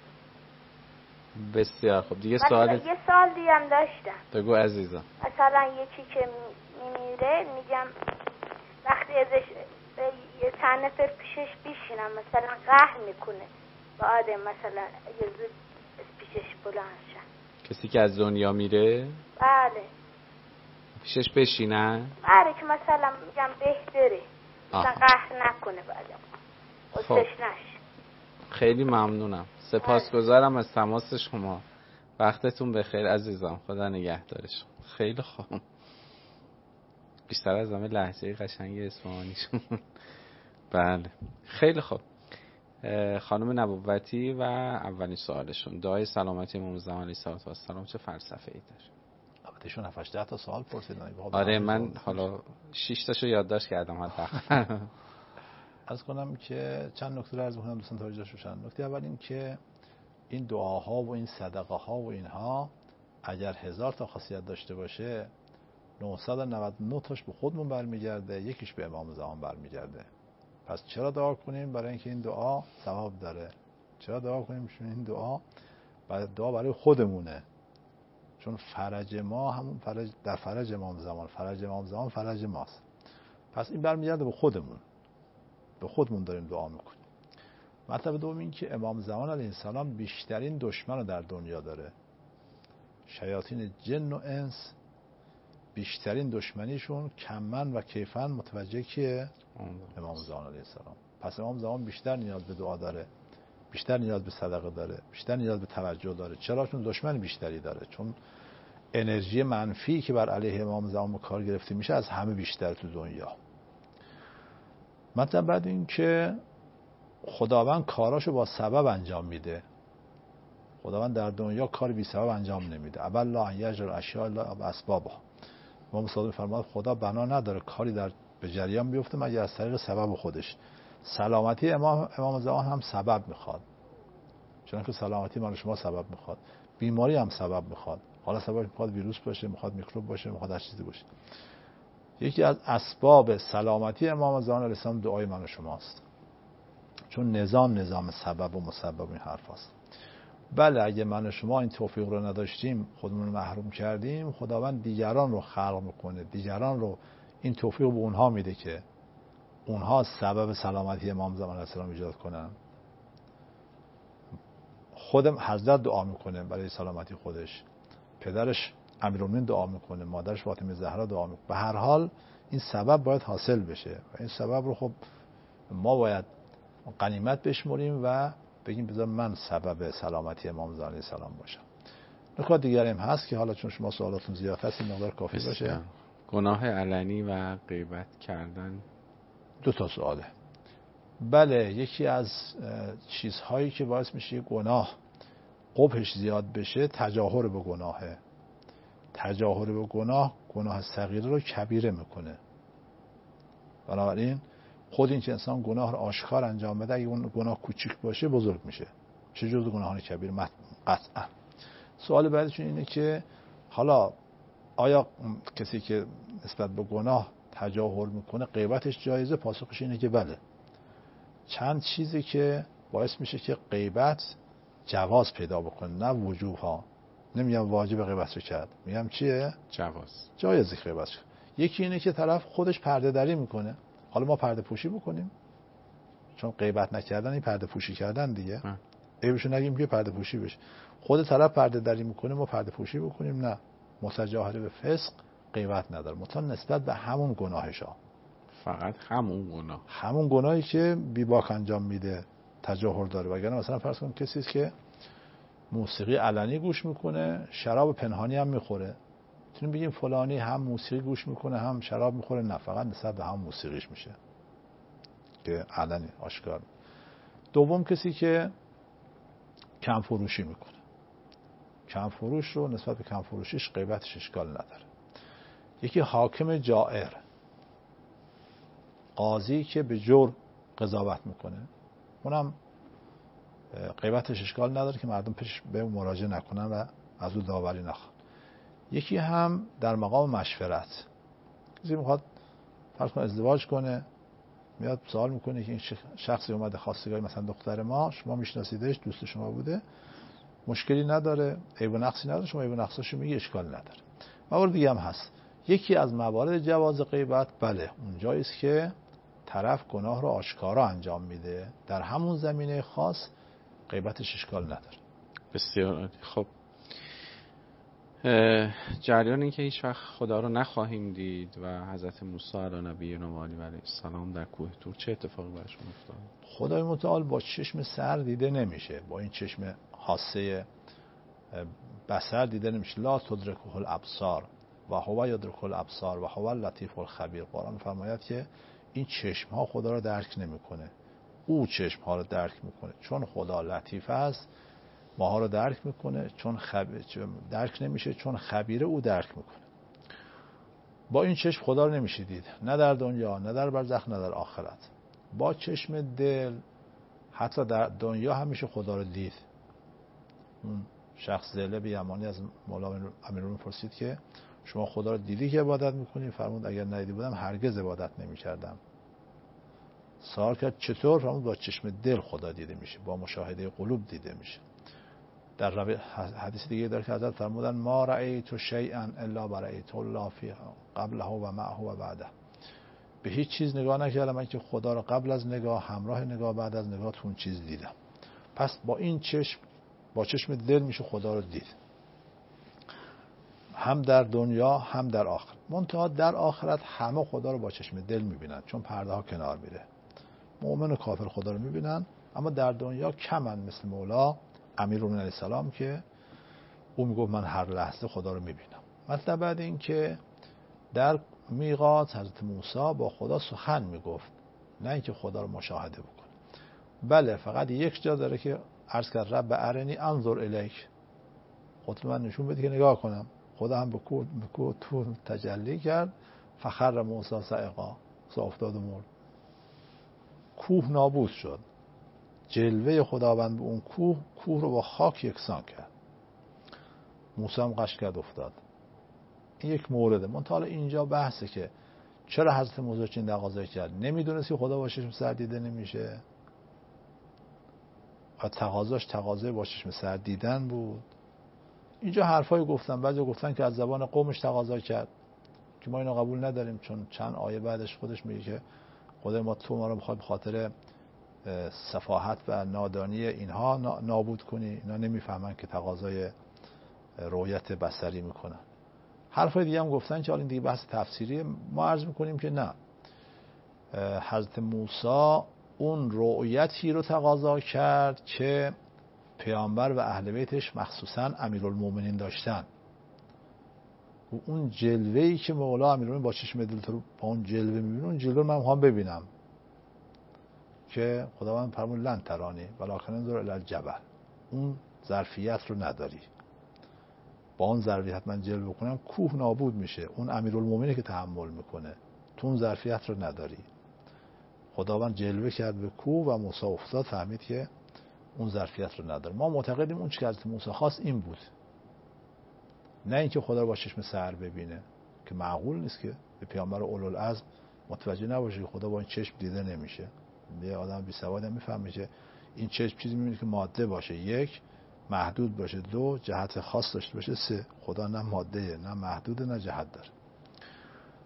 بسیار خوب. دیگه یه سال دیگه هم داشتم. بگو عزیزم. مثلا یکی که میمیره میگم وقتی ازش یه چند نفر پیشش بشینم مثلا قهر میکنه با آدم، مثلا یه زود پیشش بلند شن. کسی که از دنیا میره؟ بله. پیشش بشینن؟ بله، که مثلا میگم بهتره مثلا قهر نکنه بعدم خب. نشه. خیلی ممنونم. سپاسگزارم از تماس شما. وقتتون بخیر عزیزم. خدا نگهدارش. خیلی خوب. بیشتر از همه لهجه قشنگ اصفهانیشون. بله خیلی خوب. خانم نبوتی و اولین سوالشون، دعای سلامتی امام زمان علیه السلام چه فلسفه‌ای داره؟ البته 7-8 تا سوال پرسیدن. آره من حالا 6 تاشو یادداشت کردم حداقل. از کنم که چند نکته رو عرض می‌کنم دوستان توجه داشته باشن. نکته اول این که این دعاها و این صدقه ها و اینها اگر 1000 تا خاصیت داشته باشه 999 تاش به خودمون برمیگرده، یکیش به امام زمان برمیگرده. پس چرا دعا کنیم؟ برای اینکه این دعا ثواب داره. چرا دعا کنیم؟ چون این دعا برای خودمونه، چون فرج ما همون فرج در فرج امام زمان، فرج امام زمان فرج ماست. پس این برمیگرده به خودمون داریم دعا میکنیم. مطلب دوم این که امام زمان علیه السلام بیشترین دشمن رو در دنیا داره. شیاطین جن و انس بیشترین دشمنیشون کمن و کیفن متوجه کیه؟ امام زمان علیه السلام. پس امام زمان بیشتر نیاز به دعا داره، بیشتر نیاز به صدقه داره، بیشتر نیاز به توجه داره. چرا؟ چون دشمن بیشتری داره، چون انرژی منفی که بر علیه امام زمان به کار گرفته میشه از همه بیشتر تو دنیا. مطلب بعد این که خداوند کاراشو با سبب انجام میده. خداوند در دنیا کار بی سبب انجام نمیده. اول لا یجر اشیاء الا باسبابها. امام صادق فرمود خدا بنا نداره کاری به جریان بیفته مگر از طریق سبب خودش. سلامتی امام زمان هم سبب میخواد، چون که سلامتی مال شما سبب میخواد. بیماری هم سبب میخواد. حالا سبب میخواد ویروس باشه، میخواد میکروب باشه، میخواد هر چیزی باشه. یکی از اسباب سلامتی امام زمان علیه السلام دعای من و شماست، چون نظام سبب و مسبب این حرف هست. بله اگه من و شما این توفیق رو نداشتیم، خودمون رو محروم کردیم، خداوند دیگران رو خلق میکنه، دیگران رو این توفیق به اونها میده که اونها سبب سلامتی امام زمان علیه السلام ایجاد کنن. خودم حضرت دعا میکنه برای سلامتی خودش، پدرش امیرالمومنین دعا میکنه، مادرش فاطمه زهرا دعا میکنه. به هر حال این سبب باید حاصل بشه و این سبب رو خب ما باید غنیمت بشمریم و بگیم بذار من سبب سلامتی امام زمان علیه السلام باشم. نکات دیگری هم هست که حالا چون شما سوالاتون زیاد هست این مقدار کافی باشه. گناه علنی و غیبت کردن 2 تا سواله. بله یکی از چیزهایی که باعث میشه گناه قبحش زیاد بشه تجاهر به گناهه. تجاهر به گناه صغیره رو کبیره میکنه. بنابراین خود این که انسان گناه رو آشکار انجام بده، اگه اون گناه کوچیک باشه بزرگ میشه، چه جزو گناهان کبیر قطعا. سوال بعدشون اینه که حالا آیا کسی که نسبت به گناه تجاهر میکنه غیبتش جایزه؟ پاسخش اینه که بله. چند چیزی که باعث میشه که غیبت جواز پیدا بکنه، نه وجوب ها. نمیگم واجب غیبت رو کرد، میگم چیه؟ جواز، جایزه غیبت. یکی اینه که طرف خودش پرده دری میکنه. حالا ما پرده پوشی بکنیم، چون غیبت نکردن این پرده پوشی کردن دیگه، عیبشو نگیم که پرده پوشی بشه. خود طرف پرده دری میکنه ما پرده پوشی بکنیم، نه. متجاهره به فسق غیبت نداره، مطمئن نسبت به همون گناهشا، فقط همون گناهی که بیباک انجام میده تجاهر داره. وگرنه مثلا فرض کن کسی است که موسیقی علنی گوش میکنه، شراب پنهانی هم میخوره، میتونیم بگیم فلانی هم موسیقی گوش میکنه هم شراب میخوره؟ نه، فقط نسبت به هم موسیقیش میشه که علنی آشکار. دوم کسی که کم فروشی میکنه، کم فروش رو نسبت به کم فروشیش غیبتش اشکال نداره. یکی حاکم جائر، قاضی که به جور قضاوت میکنه، اونم غیبتش اشکال نداره که مردم پیش به مراجعه نکنن و از او داوری نخوان. یکی هم در مقام مشورت، کسی میخواد فرض کن ازدواج کنه، میاد سوال میکنه که این شخصی اومده خواستگاری مثلا دختر ما، شما میشناسیدش، دوست شما بوده، مشکلی نداره، عیب و نقصی نداره، شما عیب و نقصاشو میگی، اشکال نداره. موارد دیگه هم هست. یکی از موارد جواز غیبت، بله، اونجایی است که طرف گناه رو آشکارا انجام میده، در همون زمینه خاص غیبتش اشکال نداره. بسیار عالی. خب جریان این که هیچ وقت خدا رو نخواهیم دید و حضرت موسی علیه نبی و علیه السلام در کوه طور، چه اتفاقی براشون افتاد؟ خدای متعال با چشم سر دیده نمیشه، با این چشم حاسه بصر دیده نمیشه. لا تدرکه الابصار و هو یدرک الابصار و هو اللطیف الخبیر. قرآن فرماید که این چشم ها خدا رو درک نمیکنه، او چشم ها رو درک میکنه. چون خدا لطیف است ماها رو درک میکنه، چون درک نمیشه، چون خبیره او درک میکنه. با این چشم خدا رو نمیشه دید، نه در دنیا، نه در برزخ، نه در آخرت. با چشم دل حتی در دنیا هم میشه خدا رو دید. اون شخص ذهلب یمانی از مولا امیرالمومنین پرسید که شما خدا رو دیدی که عبادت میکنی؟ فرمود اگر ندیدی بودم هرگز عبادت نمیکردم. سوال کرد چطور؟ فرمود با چشم دل خدا دیده میشه، با مشاهده قلوب دیده میشه. در حدیث دیگه داره که حضرت فرمودن ما رأیت شیئا الا برأیت الله فیه قبله و معه و بعده. به هیچ چیز نگاه نکردم من که خدا رو قبل از نگاه، همراه نگاه، بعد از نگاه تو اون چیز دیدم. پس با این چشم، با چشم دل میشه خدا رو دید، هم در دنیا هم در آخرت. منتها در آخرت همه خدا رو با چشم دل میبینن، چون پرده ها کنار میره. مؤمن و کافر خدا رو میبینن، اما در دنیا کمن، مثل مولا امیرالمومنین علیه السلام که او میگفت من هر لحظه خدا رو میبینم. مطلب بعد این که در میقات حضرت موسی با خدا سخن میگفت، نه اینکه خدا رو مشاهده بکنه. بله، فقط یک جا داره که عرض کرد رب ارنی انظر الیک، خودت من نشون بده که نگاه کنم. خدا هم به کوه طور تجلی کرد، فخر موسی صعقا، افتاد و مرد. کوه نابود شد. جلوه خداوند به اون کوه رو با خاک یکسان کرد. موسی هم قش کرد افتاد. این یک مورده. منتها اینجا بحثه که چرا حضرت موسی چین تقاضا کرد؟ نمیدونست که خدا با چشم سر دیده نمیشه و تقاضاش تقاضای با چشم سر دیدن بود. اینجا حرفای گفتن، بعضی گفتن که از زبان قومش تقاضا کرد که ما اینو قبول نداریم، چون چند آیه بعدش خودش میگه که خدای ما تو ما رو میخواد به خاطر سفاهت و نادانی اینها نابود کنی. اینا نمیفهمن که تقاضای رؤیت بصری میکنن. حرفای دیگه هم گفتن که حالا این دیگه بحث تفسیری. ما عرض میکنیم که نه، حضرت موسی اون رؤیتی رو تقاضا کرد که پیامبر و اهل بیتش مخصوصا امیرالمومنین داشتن. و اون جلوه‌ای که مولا امیرالمومنین با چشم دل رو با اون جلوه میبینه، اون جلوه رو من میخوام ببینم که خداوند فرمود لن ترانی ولکن انظر الی الجبل. اون ظرفیت رو نداری. با اون ظرفیت من جلوه کنم کوه نابود میشه. اون امیرالمومنینی که تحمل میکنه، تو اون ظرفیت رو نداری. خداوند جلوه کرد به کوه و موسی افتاد، فهمید که اون ظرفیت رو نداره. ما معتقدیم اون چیزی که حضرت موسی خواست این بود، نه اینکه خدا رو با چشم سر ببینه، که معقول نیست که به پیامبر اولوالعزم متوجه نباشه که خدا با این چشم دیده نمیشه. یه آدم بی سواد هم میفهمه که این چشم چیزی میبینه که ماده باشه، یک محدود باشه، دو جهت خاص داشته باشه، سه خدا نه ماده نه محدود نه جهت داره.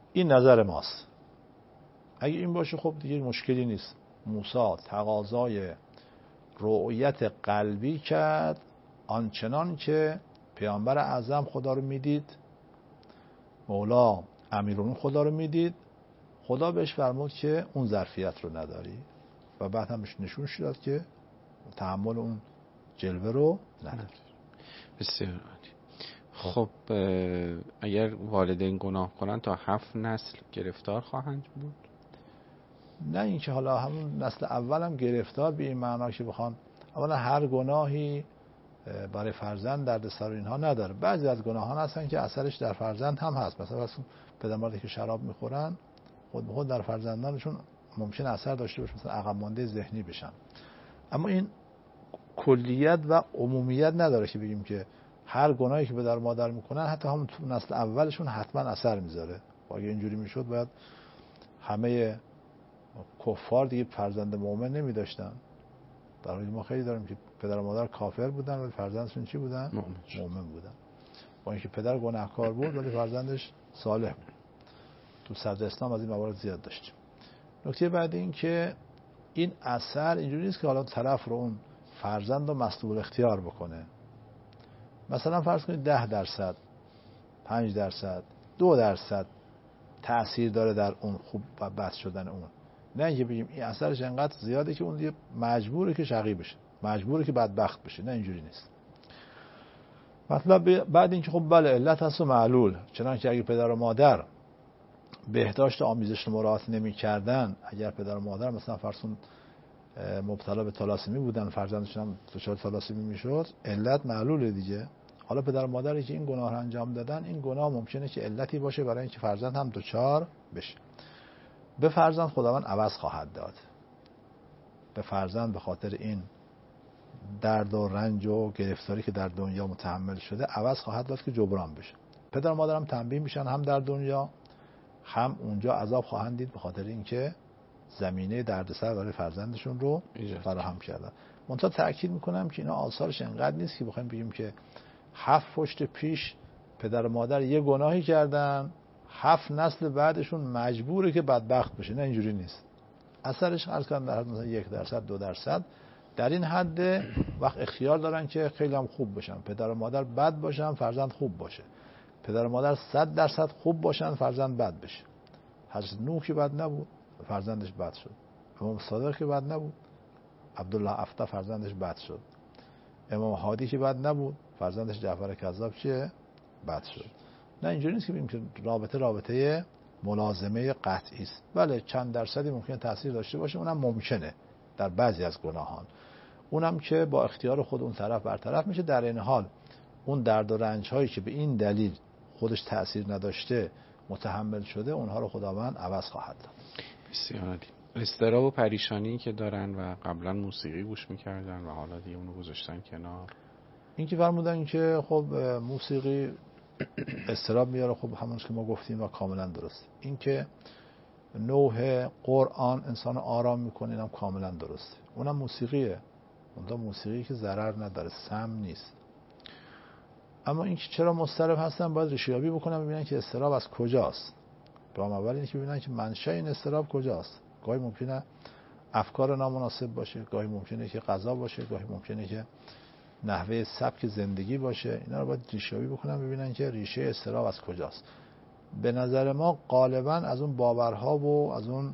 این نظر ماست. اگه این باشه خب دیگه مشکلی نیست. موسی تقاضای رؤیت قلبی کرد آنچنان که پیامبر اعظم خدا رو میدید، مولا امیرالمومنین خدا رو میدید. خدا بهش فرمود که اون ظرفیت رو نداری و بعد هم نشون شد که تحمل اون جلوه رو نداری. بسیار عالی. خب اگر والدین گناه کنن تا 7 نسل گرفتار خواهند بود؟ نه اینکه حالا همون نسل اول هم گرفتار به این معنا که بخوان، اولا هر گناهی برای فرزند دردسر اینها نداره. بعضی از گناهان هستن که اثرش در فرزند هم هست. مثلا پدر مادری که شراب میخورن خود به خود در فرزندانشون ممکن اثر داشته باشه، مثلا عقب مانده ذهنی بشن. اما این کلیت و عمومیت نداره که بگیم که هر گناهی که پدر مادر میکنن حتی همون تو نسل اولشون حتما اثر میذاره. اگه اینجوری میشد باید همه کفار دیگه فرزند مؤمن نمیداشتن. در حالی ما خیلی داریم که پدر و مادر کافر بودن ولی فرزندشون چی بودن؟ مؤمن بودن. با اینکه پدر گناهکار بود ولی فرزندش صالح بود. تو صدر اسلام از این موارد زیاد داشتیم. نکته بعد این که این اثر اینجوری نیست که حالا طرف رو اون فرزند رو مسلوب اختیار بکنه. مثلا فرض کنید 10%، 5%، 2% تأثیر داره در اون خوب و بد شدن اون. نه اینکه بگیم این اثرش انقدر زیاده که اون دیگه مجبوره که شقی بشه، مجبوره که بدبخت بشه. نه اینجوری نیست. مطلب بعد اینکه خب بله علت هست و معلول، چنانکه اگه پدر و مادر بهداشت آمیزش رو مراعات نمی‌کردن، اگر پدر و مادر مثلا فرضون مبتلا به تالاسمی بودن، فرزندشون هم دچار تالاسمی میشد، علت معلوله دیگه. حالا پدر و مادری که این گناه رو انجام دادن، این گناه ممکنه که علتی باشه برای اینکه فرزند هم دچار بشه. به فرزند خداوند عوض خواهد داد. به فرزند به خاطر این درد و رنج و گرفتاری که در دنیا متحمل شده عوض خواهد داد که جبران بشه. پدر و مادر هم تنبیه میشن، هم در دنیا هم اونجا عذاب خواهند دید به خاطر اینکه زمینه دردسر برای فرزندشون رو فراهم کردن. منتها تأکید میکنم که اینا آثارش انقدر نیست که بخوایم بگیم که 7 پشت پیش پدر و مادر یه گناهی کردن 7 نسل بعدشون مجبوره که بدبخت بشه. نه اینجوری نیست. اثرش عرض کردم در حد مثلا 1%، 2% در این حد وقت اختیار دارن که خیلی هم خوب باشن، پدر و مادر بد باشن فرزند خوب باشه، پدر و مادر 100% خوب باشن فرزند بد بشه. حضرت نوح که بد نبود فرزندش بد شد. امام صادق که بد نبود عبدالله افتا فرزندش بد شد. امام هادی که بد نبود فرزندش جعفر کذاب چیه؟ بد شد. نه اینجوری نیست که بگیم که رابطه ملازمه قطعی است. بله چند درصدی ممکنه تاثیر داشته باشه، اونم ممکنه در بعضی از گناهان، اونم که با اختیار خود اون طرف برطرف میشه. در این حال اون درد و رنج هایی که به این دلیل خودش تاثیر نداشته متحمل شده، اونها رو خداوند عوض خواهد داد. بسیار عالی. اضطراب و پریشانی که دارن و قبلا موسیقی گوش میکردن و حالا دیگه اونو گذاشتن کنار، این که فرمودن که خب موسیقی اضطراب میاره، خب همون که ما گفتیم و کاملا درست. این که نوح قرآن انسان آرام میکنه اینم کاملا درسته، اونم موسیقیه، اونم موسیقی که ضرر نداره، سم نیست. اما این که چرا مضطرب هستن باید ریشه‌یابی بکنن، ببینن که اضطراب از کجاست. گام اول اینه که ببینن که منشأ این اضطراب کجاست. گاهی ممکنه افکار نامناسب باشه، گاهی ممکنه که غذا باشه، گاهی ممکنه که نحوه سبک زندگی باشه. اینا رو باید ریشه‌یابی بکنن ببینن که ریشه اضطراب از کجاست. به نظر ما غالبا از اون باورها و از اون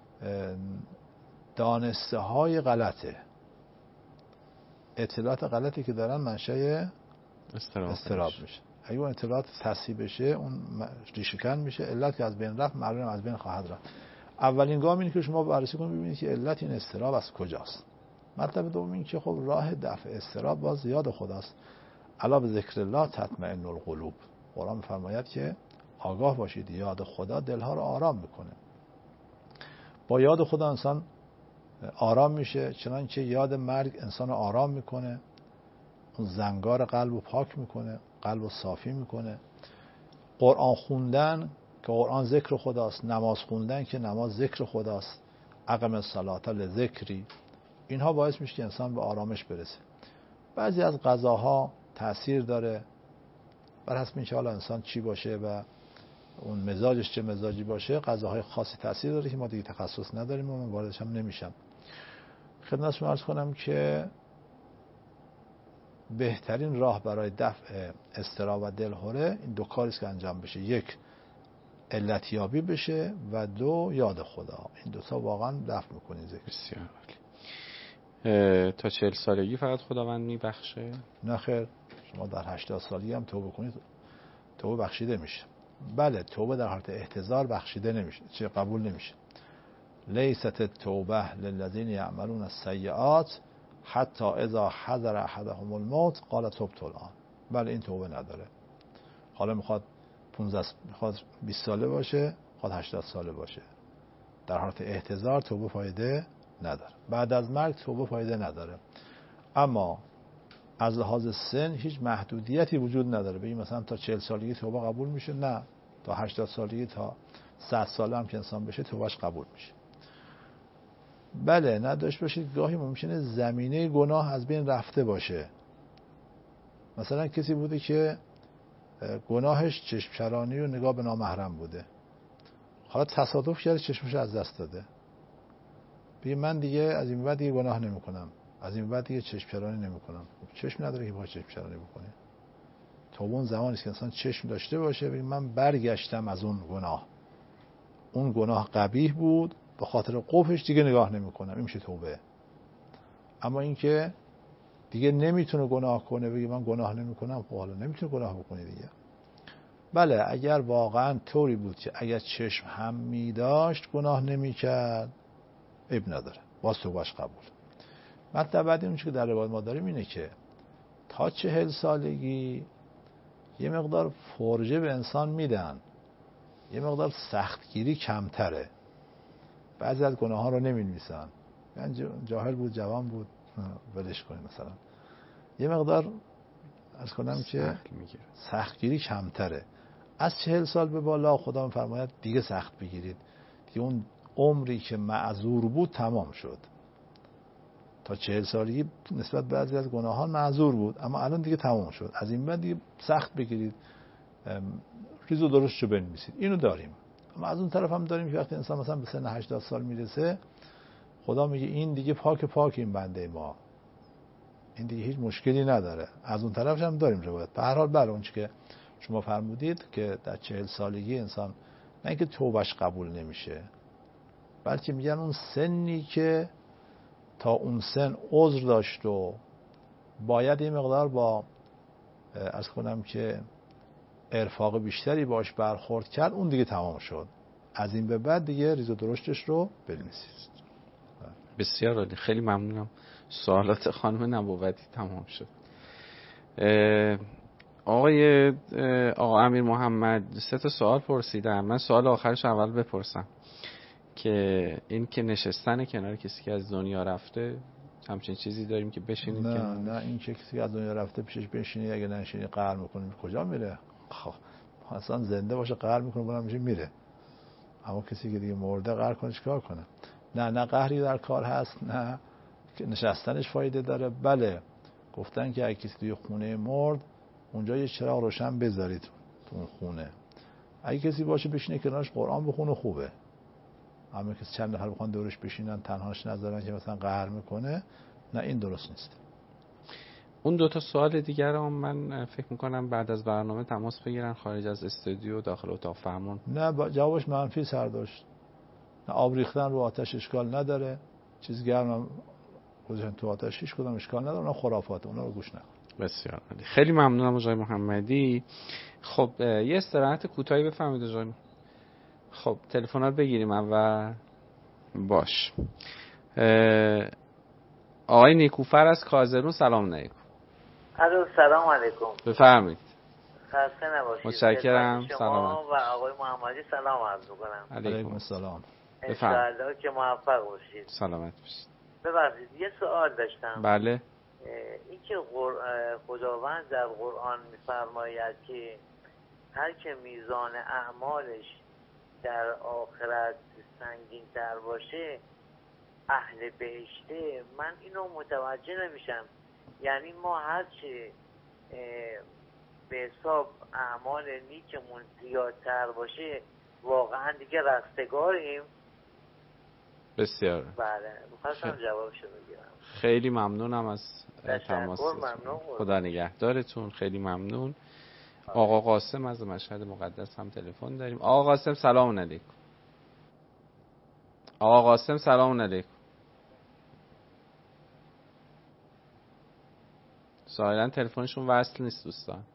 دانسته های غلطه، اطلاعات غلطی که دارن منشأ اضطراب میشه. اگه اون اطلاعات تصحیح بشه اون ریشه کن میشه، علت که از بین رفت معلومه از بین خواهد رفت. اولین گام اینه که شما بررسی کنید ببینید که علت این اضطراب از کجاست. مطلب دوم این که خب راه دفع اضطراب باز یاد خداست. الا به ذکر الله تطمئن القلوب. قرآن می‌فرماید که آگاه باشید یاد خدا دلها رو آرام میکنه. با یاد خدا انسان آرام میشه، چنانچه یاد مرگ انسان رو آرام میکنه، اون زنگار قلب رو پاک میکنه، قلب رو صافی میکنه. قرآن خوندن که قرآن ذکر خداست، نماز خوندن که نماز ذکر خداست، اقم الصلاة لذکری، اینها باعث میشه که انسان به آرامش برسه. بعضی از غذاها تأثیر داره بر حسب اینکه حالا انسان چی باشه و اون مزاجش چه مزاجی باشه، غذاهای خاصی تاثیر داره که ما دیگه تخصص نداریم و من واردش هم نمیشم. خدمتتون عرض کنم که بهترین راه برای دفع اضطراب و دلهره این دو کاری است که انجام بشه: یک، علتیابی بشه و دو، یاد خدا. این دو تا واقعا دفع میکنه ذکر. بسیار عالی. تا 40 سالگی فقط خداوند میبخشه؟ نه خیر، شما در 80 سالگی هم توبه کنید توبه بخشیده میشه. بله، توبه در حالت احتضار بخشیده نمیشه، چه قبول نمیشه. لیست التوبه للذین یعملون السیئات حتی اذا حضر احدهم الموت قال تبت الان. بله، این توبه نداره. حالا میخواد 15 میخواد 20 ساله باشه، میخواد 80 ساله باشه، در حالت احتضار توبه فایده نداره. بعد از مرگ توبه فایده نداره. اما از لحاظ سن هیچ محدودیتی وجود نداره. بگیم مثلا تا 40 سالگی توبه قبول میشه، نه، تا 80 سالگی، تا 100 ساله هم که انسان بشه توبهش قبول میشه. بله، نداشت باشید گاهی ممکنه زمینه گناه از بین رفته باشه. مثلا کسی بوده که گناهش چشم چرانی و نگاه به نامحرم بوده، حالا تصادف کرده چشمش از دست داده، بگه من دیگه از این بعد دیگه گناه نمیکنم، از این بعد دیگه چشم چرانی نمیکنم. چشم نداره که با چشم چرانی بکنه. توبه اون زمانی است که انسان چشم داشته باشه، بگه من برگشتم از اون گناه، اون گناه قبیح بود، به خاطر قبحش دیگه نگاه نمیکنم، این میشه توبه. اما اینکه دیگه نمیتونه گناه کنه، بگه من گناه نمیکنم، خب حالا نمیتونه گناه بکنه دیگه. بله، اگر واقعا طوری بود که اگر چشم هم میداشت گناه نمیکرد، عیب نداره، باز توبهش قبول. مطلب بعدی اون چیزی که در روایت ما داریم اینه که تا 40 سالگی یه مقدار فرجه به انسان میدن، یه مقدار سختگیری کمتره. بعضی از گناه ها رو نمی‌نویسن، یعنی جاهل بود، جوان بود، ولش کنیم. مثلا یه مقدار از کنم که سختگیری کمتره. از 40 سال به بالا خدا می‌فرماید دیگه سخت بگیرید، دیگه اون عمری که معذور بود تمام شد. تا 40 سالگی نسبت به بعضی از گناهان معذور بود، اما الان دیگه تمام شد. از این بعد دیگه سخت بگیرید، ریز و درشتشو بنویسید. اینو داریم. اما از اون طرف هم داریم که وقتی انسان مثلا به سن 80 سال میرسه، خدا میگه این دیگه پاک این بنده ما، این دیگه هیچ مشکلی نداره. از اون طرفش هم داریم روایت. به هر حال بله، اون چیزی که شما فرمودید که در 40 سالگی انسان نه اینکه توبهش قبول نمیشه، بلکه میگن اون سنی که تا اون سن عذر داشت و باید این مقدار با از کنم که ارفاق بیشتری باش برخورد کرد، اون دیگه تمام شد. از این به بعد دیگه ریز و درشتش رو بنویسید. بسیار عالی، خیلی ممنونم. سوالات خانم نبوتی تمام شد. آقا امیر محمد 3 سوال پرسیدم. من سوال آخرش اول بپرسم که این که نشستن کنار کسی که از دنیا رفته، همچین چیزی داریم که بشینید؟ نه این که کسی از دنیا رفته پیشش بشینی، اگه نشینی قهر میکنه، کجا میره؟ خب اصلا زنده باشه قهر میکنه، برام میره. اما کسی که دیگه مرده قهر کنه چیکار کنه؟ نه قهری در کار هست، نه که نشستنش فایده داره. بله، گفتن که اگه کسی توی خونه مرد، اونجا یه چراغ روشن بذارید تو اون خونه. اگه کسی باشه بشینه کنارش قرآن بخونه، خوبه. اما کسی چند نفر بخوان دورش بشینن تنهاش نذارن که مثلا قهر میکنه، نه این درست نیست. اون 2 سوال دیگر هم من فکر میکنم بعد از برنامه تماس بگیرن خارج از استودیو داخل اتاق فرمان. نه جوابش منفی سر داشت. نه آب ریختن رو آتش اشکال نداره، چیز گرم گذاشتن تو آتش هیچ کدوم اشکال نداره، اونا خرافات، اونا رو گوش نکن. بسیار عالی، خیلی ممنونم آقای محمدی. خب یه استراحت کوتاهی بفرمایید آقای. خب تلفنات بگیریم اول. باش. آقای نیکوفر از کازرون، سلام علیکم. الو، سلام علیکم. بفرمایید. خسته نباشید. متشکرم. سلام. و آقای محمدی سلام عرض می‌کنم. علیکم السلام. انشاءالله که موفق باشید. سلامت باشید. ببخشید یه سوال داشتم. بله. این که خداوند در قرآن می‌فرماید که هر که میزان اعمالش در آخرت سنگین تر باشه اهل بهشته، من اینو متوجه نمیشم. یعنی ما هرچه به حساب اعمال نیکمون زیادتر باشه واقعا دیگه رستگاریم؟ بسیار. بله می‌خواستم جوابشو بگیرم. خیلی ممنونم از تماستون. ممنون. خدا نگهدارتون. خیلی ممنون. آقا قاسم از مشهد مقدس هم تلفن داریم. آقا قاسم سلام علیکم. آقا قاسم سلام علیکم. ظاهرا تلفنشون وصل نیست دوستان.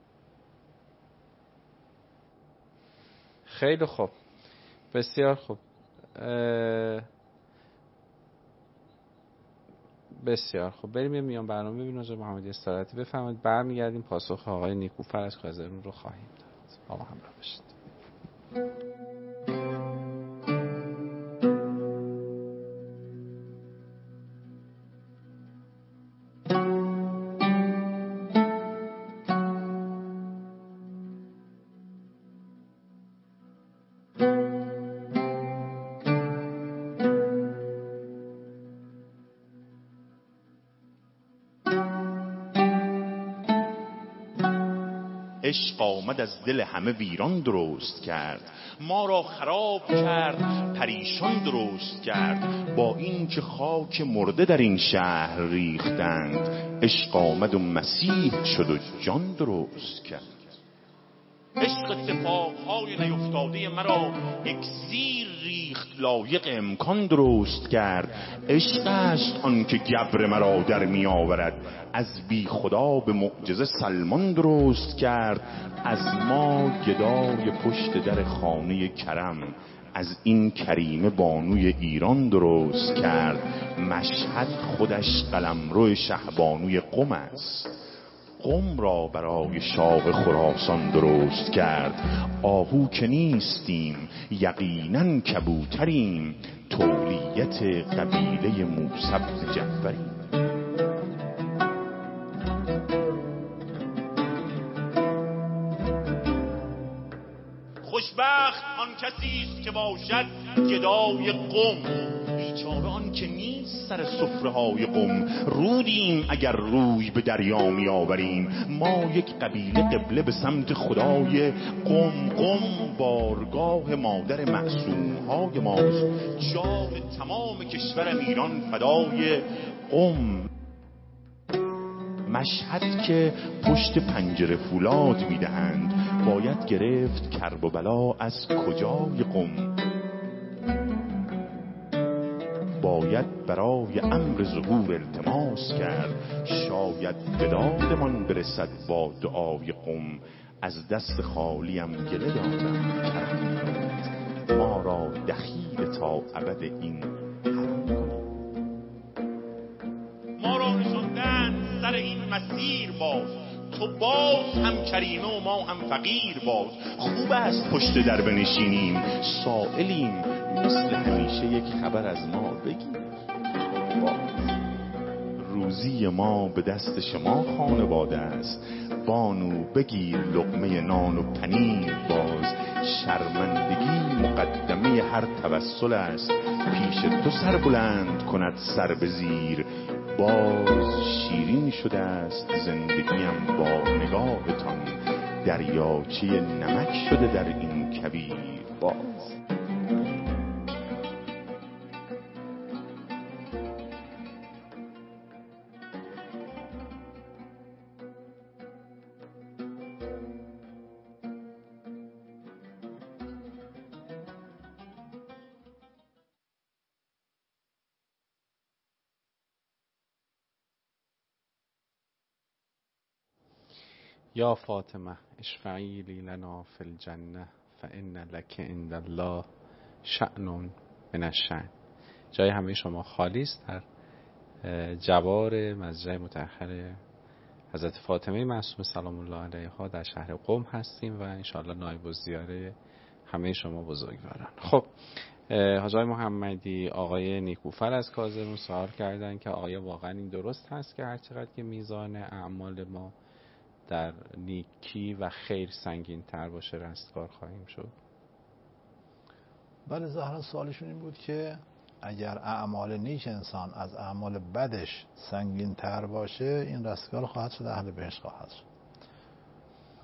خیلی خوب، بسیار خوب، بسیار خوب. بریم یه میان برنامه ببینیم آقای محمدی استراحتی بفرمایید، برمیگردیم پاسخ آقای نیکوفر از کازرون رو خواهیم داد. با ما همراه باشید. عشق آمد از دل همه ویران درست کرد، ما را خراب کرد پریشان درست کرد. با این که خاک مرده در این شهر ریختند، عشق آمد و مسیح شد و جان درست کرد. عشق اتفاقهای نیفتاده مرا اکسیر ریخت، لایق امکان درست کرد. عشق است آن که گبر مرا در می آورد، از بی خدا به معجزه سلمان درست کرد. از ما گدای پشت در خانه کرم، از این کریمه بانوی ایران درست کرد. مشهد خودش قلمرو شهبانوی قم است، قم را برای شاه خراسان درست کرد. آهو که نیستیم یقینا کبوتریم، تولیت قبیله موسی بن جعفریم. خوشبخت آن کسی است که باشد گدای قم، بیچاره آن که نیست سر سفره های قم. رودیم اگر روی به دریا می آوریم، ما یک قبیله قبله به سمت خدای قم. قم بارگاه مادر معصوم های ماست، جان تمام کشورم ایران فدای قم. مشهد که پشت پنجره فولاد می دهند، باید گرفت کرب و بلا از کجای قم. باید برای امر ظهور التماس کرد، شاید به دادمان برسد با دعای قم. از دست خالیم گله دارم کرم کنید، ما را دخیل تا ابد این حرم کنید. ما را نشاندن سر این مسیر باز، تو باز هم کریمه و ما هم فقیر باز. خوب است پشت در بنشینیم، سائلیم مثل همیشه یک خبر از ما بگیر باز. روزی ما به دست شما خانواده است، بانو بگیر لقمه نان و پنیر باز. شرمندگی مقدمه هر توسل است، پیش تو سر بلند کند سر به زیر باز. شیرین شده است زندگیم با نگاهتان، دریاچه نمک شده در این کویر باز. یا فاطمه اشفعی لی لنا فی الجنه فان لک عند الله شأن من الشأن. جای همه شما خالی است در جوار مسجد مطهر حضرت فاطمه معصومه سلام الله علیها در شهر قم هستیم و انشاءالله نایب الزیاره همه شما بزرگواران. خب حاج محمدی آقای نیکوفر از کازرون سوال کردن که آیا واقعا این درست هست که هر چقدر که میزان اعمال ما در نیکی و خیر سنگین تر باشه رستگار خواهیم شد؟ بله، ظاهرا سوالشون این بود که اگر اعمال نیک انسان از اعمال بدش سنگین تر باشه این رستگار خواهد شد، اهل بهشت خواهد شد.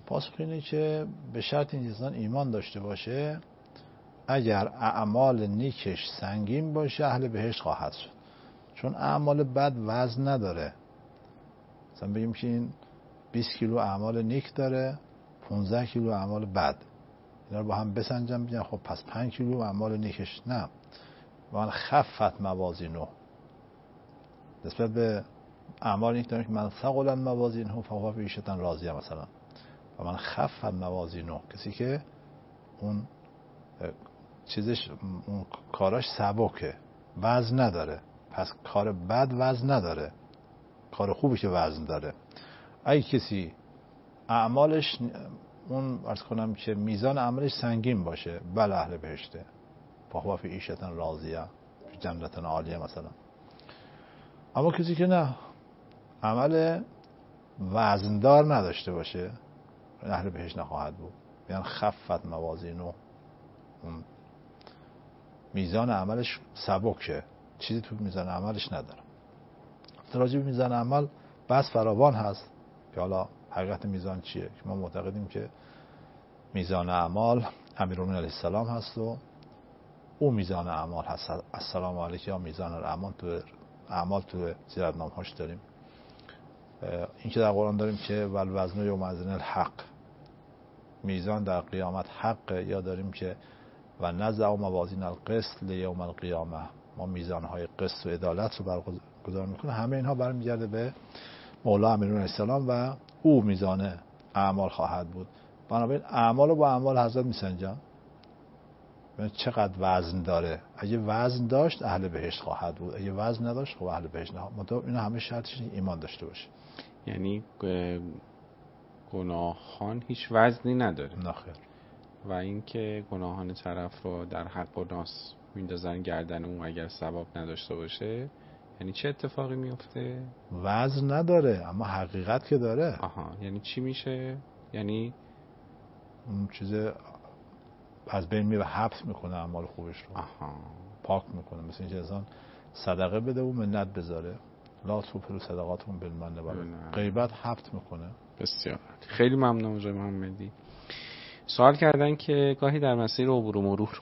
پاسخ اینه که به شرط این انسان ایمان داشته باشه اگر اعمال نیکش سنگین باشه اهل بهشت خواهد شد. چون اعمال بد وزن نداره. مثلا بگیم که این 20 کیلو اعمال نیک داره، 15 کیلو اعمال بد، اینا رو با هم بسنجم بگم خب پس 5 کیلو اعمال نیکش. نه، من خفت موازینه نسبت به اعمال نیک داریم که من ثقلن موازینه فهو فی عیشة راضیه مثلا، و من خفت موازینه کسی که اون چیزش اون کاراش سبکه، وزن نداره، پس کار بد وزن نداره، کار خوبی که وزن داره. اگه کسی اعمالش اون عرض کنم که میزان عملش سنگین باشه، بله اهل بهشته، فهو فی عیشة راضیه فی جنة عالیه مثلا. اما کسی که نه عمل وزندار نداشته باشه اهل بهشت نخواهد بود. یعنی خفت موازینه، اون میزان عملش سبکه، چیزی تو میزان عملش نداره. راجع به میزان عمل بس فراوان هست که حالا حقیقت میزان چیه، که ما معتقدیم که میزان اعمال امیرالمومنین علیه السلام هست و او میزان اعمال هست. السلام علیک یا میزان اعمال تو زیرتنامه‌هاش داریم. این که در قرآن داریم که والوزن یومئذ الحق، میزان در قیامت حقه، یا داریم که و نزع موازین القسط لیوم القیامه، ما میزانهای قسط و عدالت رو برگزار میکنه. همه اینها برمیگرده به مولا امیرالمومنین علیه السلام و او میزان اعمال خواهد بود. بنابراین اعمال رو با اعمال حضرت میسنجن چقدر وزن داره. اگه وزن داشت اهل بهشت خواهد بود، اگه وزن نداشت خب اهل بهشت نخواهد. این همه شرطش ایمان داشته باشه. یعنی گناهان هیچ وزنی نداره؟ نخیر. و اینکه گناهان طرف رو در حق و ناس میندازن گردن اون اگر ثواب نداشته باشه، یعنی چه اتفاقی میفته؟ وزن نداره اما حقیقت که داره. آها، یعنی چی میشه؟ یعنی اون چیز از بین میره، حبس میکنه اعمال خوبش رو. آها. پاک میکنه. مثل اینکه انسان صدقه بده و منت بذاره، لا توفروا صدقاتکم بالمن والأذی، غیبت حبس میکنه. بسیار خیلی ممنون آقای محمدی. سوال کردن که گاهی در مسیر عبور و مرور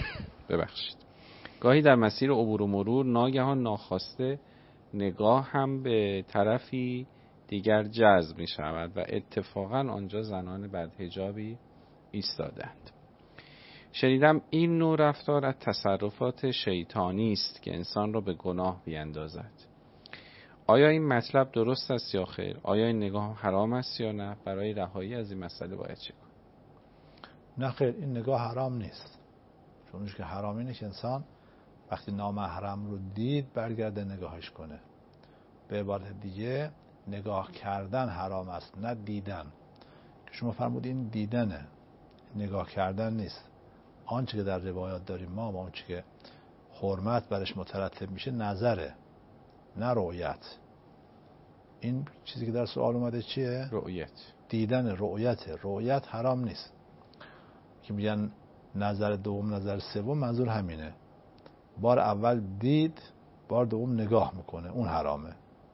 گاهی در مسیر عبور و مرور ناگهان ناخواسته نگاه هم به طرفی دیگر جذب می شود و اتفاقا آنجا زنان بدحجابی ایستادند. شنیدم این نوع رفتار از تصرفات شیطانی است که انسان را به گناه بیندازد. آیا این مطلب درست است یا خیر؟ آیا این نگاه حرام است یا نه؟ برای رهایی از این مسئله باید چه کنیم؟ نه خیر، این نگاه حرام نیست. چونش که حرام اینه که انسان وقتی نامحرم رو دید برگرده نگاهش کنه. به عبارت دیگه نگاه کردن حرام است، نه دیدن. که شما فرمود این دیدنه، نگاه کردن نیست. آنچه که در روایات داریم ما و آنچه که حرمت برش مترتب میشه نظره، نه رؤیت. این چیزی که در سوال اومده چیه؟ رؤیت. دیدن، رؤیت حرام نیست. که میگن نظر دوم نظر سوم، منظور همینه. بار اول دید، بار دوم نگاه میکنه، اون حرامه.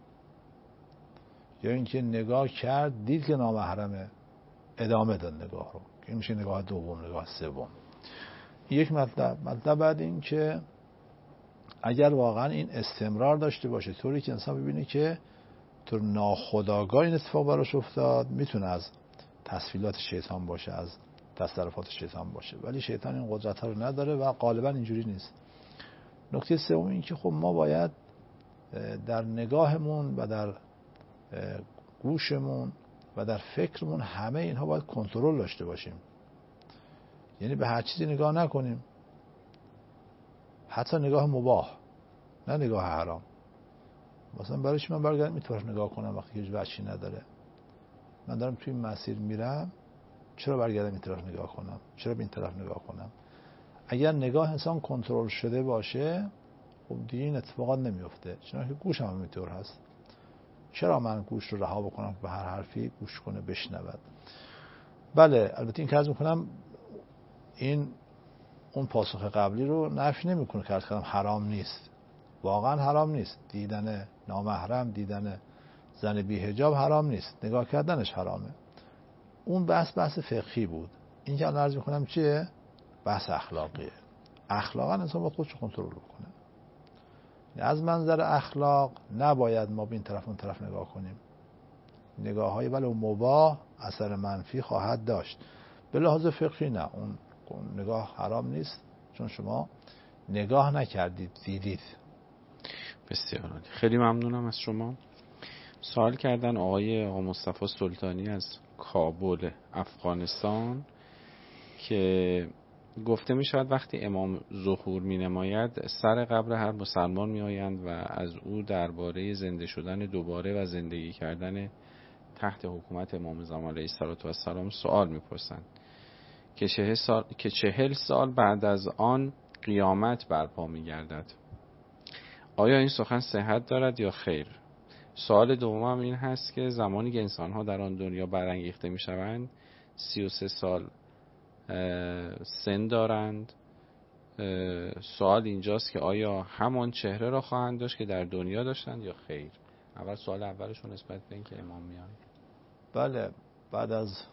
یا اینکه نگاه کرد دید که نامحرمه، ادامه داد نگاه رو، که این میشه نگاه دوم، نگاه سوم. یک مطلب بعد این که اگر واقعا این استمرار داشته باشه، طوری که انسان ببینه که تو ناخودآگاه این اتفاق براش افتاد، میتونه از تسویلات شیطان باشه، از تصرفات شیطان باشه، ولی شیطان این قدرت ها رو نداره و غالبا اینجوری نیست. نکته سوم این که خب ما باید در نگاهمون و در گوشمون و در فکرمون همه اینها باید کنترل داشته باشیم. یعنی به هر چیزی نگاه نکنیم، حتی نگاه مباح، نه نگاه حرام. مثلا برای چی من برگردم این طرف نگاه کنم وقتی که هیچ وجهی نداره؟ من دارم توی این مسیر میرم، چرا برگردم این طرف نگاه کنم؟ چرا به این طرف نگاه کنم؟ اگر نگاه انسان کنترل شده باشه، خب دیگه این اتفاقات نمیفته. چنانکه گوشم هم اینطور هست. چرا من گوش رو رها بکنم به هر حرفی گوش کنه، بشنود؟ بله، البته این که عرض میکنم این اون پاسخ قبلی رو نفی نمیکنه که عرض کردم حرام نیست. واقعا حرام نیست. دیدن نامحرم، دیدن زن بی حجاب حرام نیست. نگاه کردنش حرامه. اون بحث فقهی بود. این که الان عرض میکنم چیه؟ بحث اخلاقیه. اخلاقا انسان باید خودش کنترل کنه. از منظر اخلاق نباید ما به این طرف اون طرف نگاه کنیم. نگاه های ولو مباح اثر منفی خواهد داشت. به لحاظ فقهی نه، اون نگاه حرام نیست، چون شما نگاه نکردید، دیدید. بسیار عالی، خیلی ممنونم از شما. سوال کردن آقای مصطفی سلطانی از کابل افغانستان که گفته می شود وقتی امام ظهور می نماید سر قبر هر مسلمان می آیند و از او درباره زنده شدن دوباره و زندگی کردن تحت حکومت امام زمان علیه السلام سوال می پرسند که 40 سال بعد از آن قیامت برپا می گردد. آیا این سخن صحت دارد یا خیر؟ سوال دومم این هست که زمانی که انسان‌ها در آن دنیا برانگیخته می‌شوند 33 سال سن دارند. سوال اینجاست که آیا همان چهره را خواهند داشت که در دنیا داشتند یا خیر؟ اول سوال اولشون نسبت به این که امام میان. بله، بعد از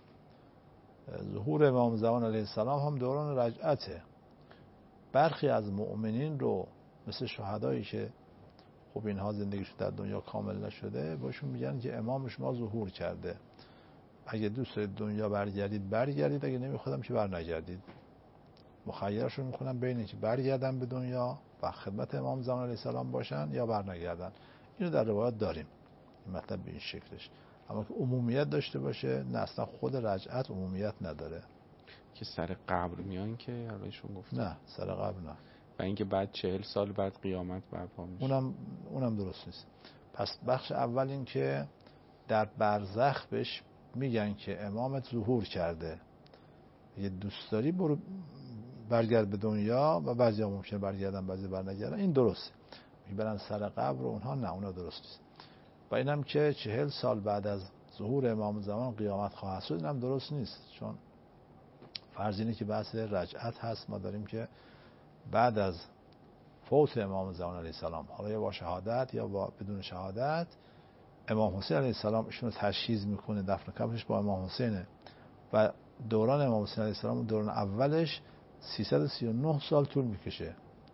ظهور امام زمان علیه السلام هم دوران رجعته. برخی از مؤمنین رو مثل شهدایی که خب اینها زندگیشون در دنیا کامل نشده باشون میگن که امام شما ظهور کرده، اگه دوست دارید دنیا برگردید، اگه نمیخوادم که برنگردید. مخیرشون میکنن بین اینکه برگردن به دنیا و خدمت امام زمان علیه السلام باشن یا برنگردن. اینو در روایات داریم، این مطلب به این شکلش. اما که عمومیت داشته باشه نه، اصلا خود رجعت عمومیت نداره. که سر قبر میان که حالشون گفت نه، سر قبر نه. و اینکه بعد 40 سال بعد قیامت برپا میشه، اونم درست نیست. پس بخش اول این که در برزخ بهش میگن که امامت ظهور کرده، یه دوست داری برو برگرد به دنیا، و بعضی ها ممکنه برگردن بعضی برنگردن، این درسته. میبرن سر قبر و اونها نه، اونها درست نیست. و اینم که 40 سال بعد از ظهور امام زمان قیامت خواهد شد، اینم درست نیست، چون فرض اینه که بحث رجعت هست. ما داریم که بعد از فوت امام زمان علیه السلام، حالا یا با شهادت یا با بدون شهادت، امام حسین علیه السلام ایشون رو تشییع میکنه، دفن قبرش با امام حسینه و دوران امام حسین علیه السلام دوران اولش 339 سال طول میکشه.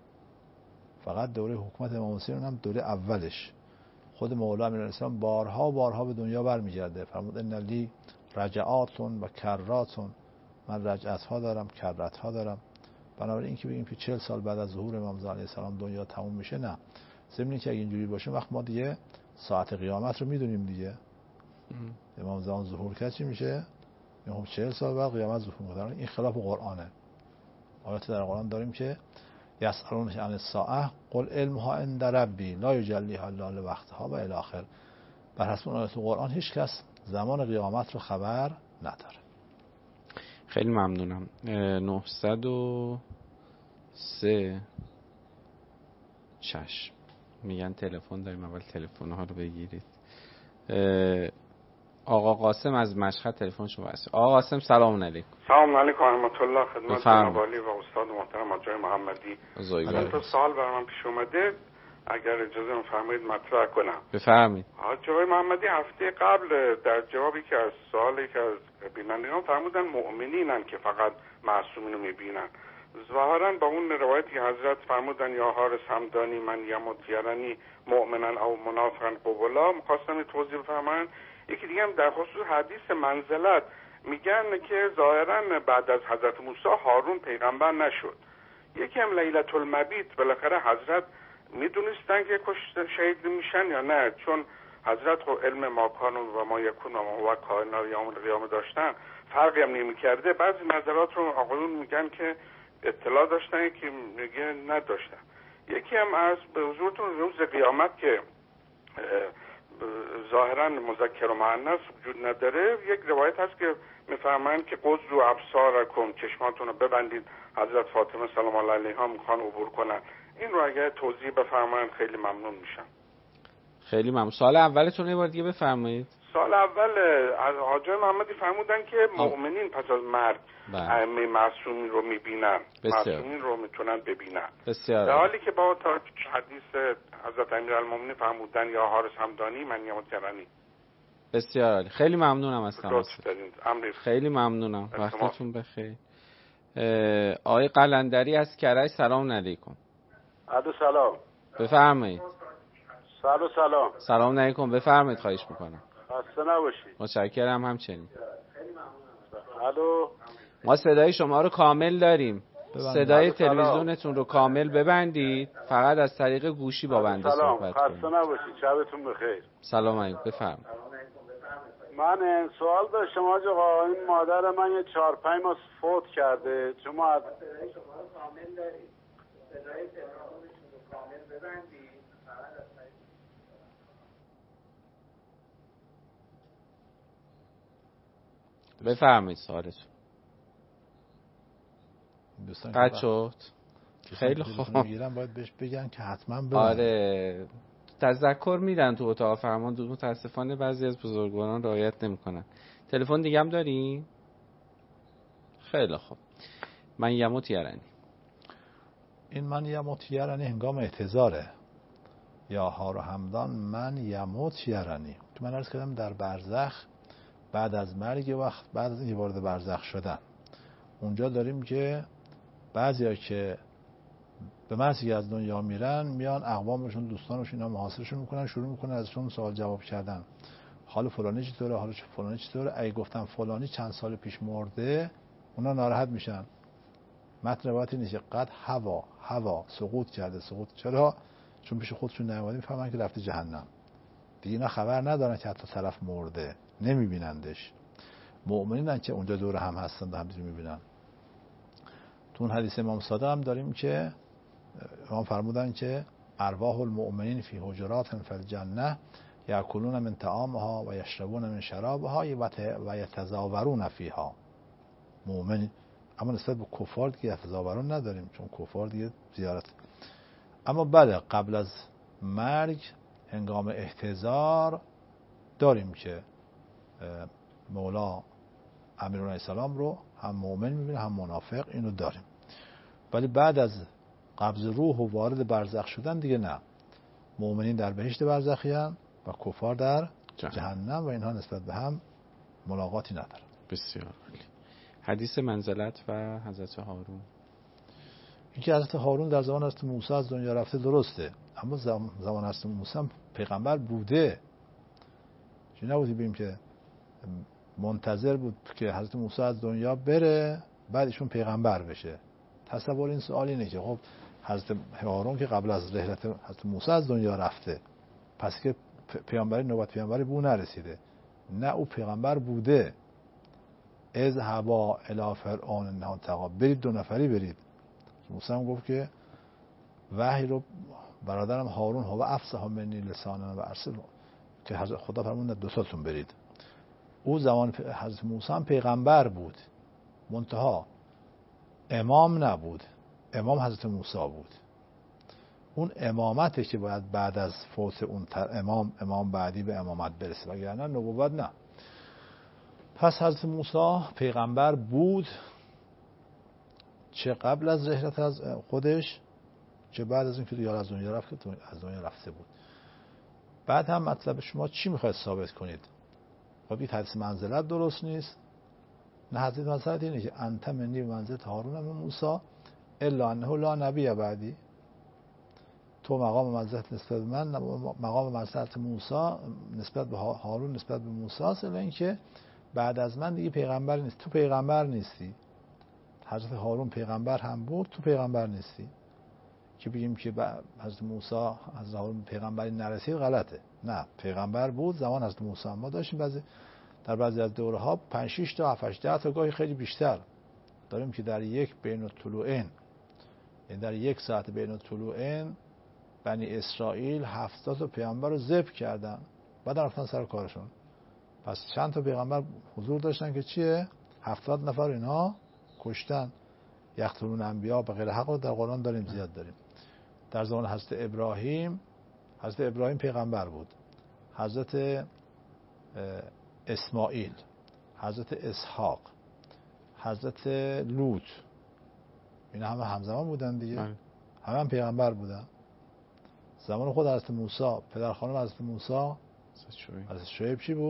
فقط دوره حکومت امام حسین هم دوره اولش. خود مولا امین علیه السلام بارها به دنیا برمیگرده، فرمود ان لی رجعاتون و کراتون، من رجعت ها دارم، کرات ها دارم. بنابراین این که بگیم که 40 سال بعد از ظهور امام زمان علیه السلام دنیا تموم میشه، نه. ضمن که اگه اینجوری باشه وقت ما دیگه ساعت قیامت رو میدونیم دیگه. امام زمان ظهور کرد چی میشه؟ میگم 40 سال بعد قیامت ظهور میکنه. این خلاف قرآنه. آیات در قرآن داریم که یسألونک عن الساعة قل علمها عند ربی لا یجلیها الا لوقتها و الی آخر. بر حسب آیات قرآن هیچ کس زمان قیامت رو خبر نداره. خیلی ممنونم. 903 چشم میگن تلفن داریم، اول تلفن ها رو بگیرید. آقا قاسم از مشهد تلفن شما هست. آقا قاسم سلام علیکم. سلام علیکم و رحمت الله. خدمت جناب عالی و استاد محترم آقای محمدی. من تو سوال برای من پیش اومده، اگر اجازه می‌فرمایید مطرح کنم. بفرمایید. آقای محمدی هفته قبل در جوابی که از سوالی که از بینندگان فرمودن مؤمنینن که فقط معصومین رو می‌بینن. ظاهراً با اون روایتی که حضرت فرمودن یا حارس همدانی من یموت یرانی مؤمنن او منافقا قبلا، می‌خواستم توضیح بفرمایید. یکی دیگه هم در خصوص حدیث منزلت میگن که ظاهرا بعد از حضرت موسی هارون پیغمبر نشد. یکی هم لیلة المبیت بالاخره حضرت میدونستن که شهید میشن یا نه؟ چون حضرت خب علم ما کان و ما یکون و ما هو کائن یوم القیامه داشتن، فرقی هم نمیکرده. بعضی نظرات رو آقایون میگن که اطلاع داشتن که میگه نداشتن. یکی هم از به حضورتون روز قیامت که ظاهرا مذکر و مؤنث وجود نداره، یک روایت هست که میفرمایند که قضوا ابصارکم، چشماتون رو ببندید، حضرت فاطمه سلام الله علیها میخوان عبور کنن. این رو اگه توضیح بفرمایید خیلی ممنون میشم. خیلی ممنون. سوال اولتون یه بار دیگه بفرمایید. سال اول از حاجی محمدی فرمودن که مؤمنین پس از مرگ ائمه معصومین رو میبینن، معصومین رو میتونن ببینن. بسیار. در حالی که با حدیث حضرت امیرالمومنین فرمودن یا حارس همدانی من یموت یرانی. بسیار عالی. خیلی ممنونم از تماس. خیلی ممنونم. وقتتون بخیر. آقای قلندری از کرج، سلام علیکم. سلام. بفرمایید. سلام. سلام علیکم، بفرمایید. خواهش میکنم. خسته نباشید. متشکرم. همچنین. الو. ما صدای شما رو کامل داریم. صدای تلویزیونتون رو کامل ببندید، فقط از طریق گوشی با بنده صحبت کنید. خسته نباشید. شبتون بخیر. سلام علیکم. بفرمایید. من سوال داشتم آقا، این مادر من یه 4-5 ماه فوت کرده. شما صدای شما رو کامل دارید. صدای تلویزیونتون رو کامل ببندید، فقط از طریق بفرمایید سوالتون. قطع شد. خیلی خوب. میگیرن باید بهش بگن که حتما ببند. آره تذکر میدن تو اتاق فرمان، متاسفانه بعضی از بزرگواران رعایت نمیکنن. تلفن دیگه هم داریم؟ خیلی خوب. من یموت یرنی. این من یموت یرنی هنگام احتضاره. یا هارو همدان من یموت یرنی. تو من عرض کردم در برزخ بعد از مرگ، وقت بعد از اینکه وارد برزخ شدن، اونجا داریم که بعضیا که به محضی از دنیا میرن میان اقوامشون، دوستانشون اینا محاصرشون میکنن، شروع میکنن ازشون سوال جواب کردن. حال فلانی چطوره، حال فلانی چطوره. اگه گفتم فلانی چند سال پیش مرده، اونا ناراحت میشن. متن روایتی نیست قد هوا سقوط کرده. سقوط چرا؟ چون پیش خودشون نیومده، میفهمن که رفته جهنم. دیگه اینا خبر ندارن که حتی طرف مرده، نمیبینندش. مؤمنینن که اونجا دور هم هستن و همینجوری میبینن. تو اون حدیث امام صادق هم داریم که امام فرمودن که ارواح المؤمنین فی حجرات فی الجنه یاکلون من طعامها و یشربون من شرابها و یتزاورون فیها. مؤمن، اما نسبت به کفار دیگه یتزاورون نداریم، چون کفار دیگه زیارت. اما بله قبل از مرگ هنگام احتضار داریم که مولا امیرالمومنین علیه السلام رو هم مؤمن میبینه هم منافق، اینو داریم. ولی بعد از قبض روح و وارد برزخ شدن دیگه نه. مؤمنین در بهشت برزخیان و کفار در جهنم و اینها نسبت به هم ملاقاتی ندارن. بسیار عالی. حدیث منزلت و حضرت هارون. اینکه حضرت هارون در زمان حضرت موسی از دنیا رفته درسته، اما زمان حضرت موسی هم پیغمبر بوده. چی نبودی بیم که منتظر بود که حضرت موسی از دنیا بره بعد ایشون پیغمبر بشه. تصور این سوال اینه که خب حضرت هارون که قبل از رحلت حضرت موسی از دنیا رفته، پس که پیامبری نوبت پیامبری بو نرسیده. نه، او پیغمبر بوده. اذهبا الی فرعون انه طغی، برید 2 نفری برید. موسی هم گفت که وحی رو برادرم هارون هو افصح منی لسانا و ارسل، که حضرت خدا فرمود 2 تاتون برید. او زمان حضرت موسی هم پیغمبر بود، منتها امام نبود. امام حضرت موسی بود. اون امامته که باید بعد از فوت اون امام بعدی به امامت برسه، وگرنه نبوت نه. پس حضرت موسی پیغمبر بود، چه قبل از رحلت از خودش چه بعد از اینکه دیگه از دنیا رفته بود. بعد هم مطلب شما چی میخواید ثابت کنید؟ خب این حدیث منزلت درست نیست. نه، حدیث منزلت اینه که انت منی به منزلت هارون و موسی الا انه لا نبی بعدی. تو مقام منزلت نسبت به من، مقام منزلت موسی نسبت به هارون نسبت به موسی است، الا اینکه بعد از من دیگه پیغمبر نیست. تو پیغمبر نیستی. حضرت هارون پیغمبر هم بود، تو پیغمبر نیستی. که بگیم که حضرت موسی حضرت هارون پیغمبری نرسید غلطه. نه، پیغمبر بود زمان حضرت موسی. ما داشتیم در بعضی از دوره ها 5-6 تا 7-8 تا گاهی خیلی بیشتر داریم که در یک بین الطلوعین، یعنی در 1 ساعت بین الطلوعین بنی اسرائیل 70 تا پیغمبر رو ذبح کردن، بعد رفتن سر کارشون. پس چند تا پیغمبر حضور داشتن که چیه؟ 70 نفر اینها کشتن. یقتلون انبیا به غیر حق رو در قرآن داریم، زیاد داریم. در زمان حضرت ابراهیم پیغمبر بود. حضرت اسماعیل، حضرت اسحاق، حضرت لوط، اینا همه همزمان بودن دیگه. همه هم پیغمبر بودن. زمان خود حضرت موسی، پدر خانم حضرت موسی حضرت شعیب چی بود؟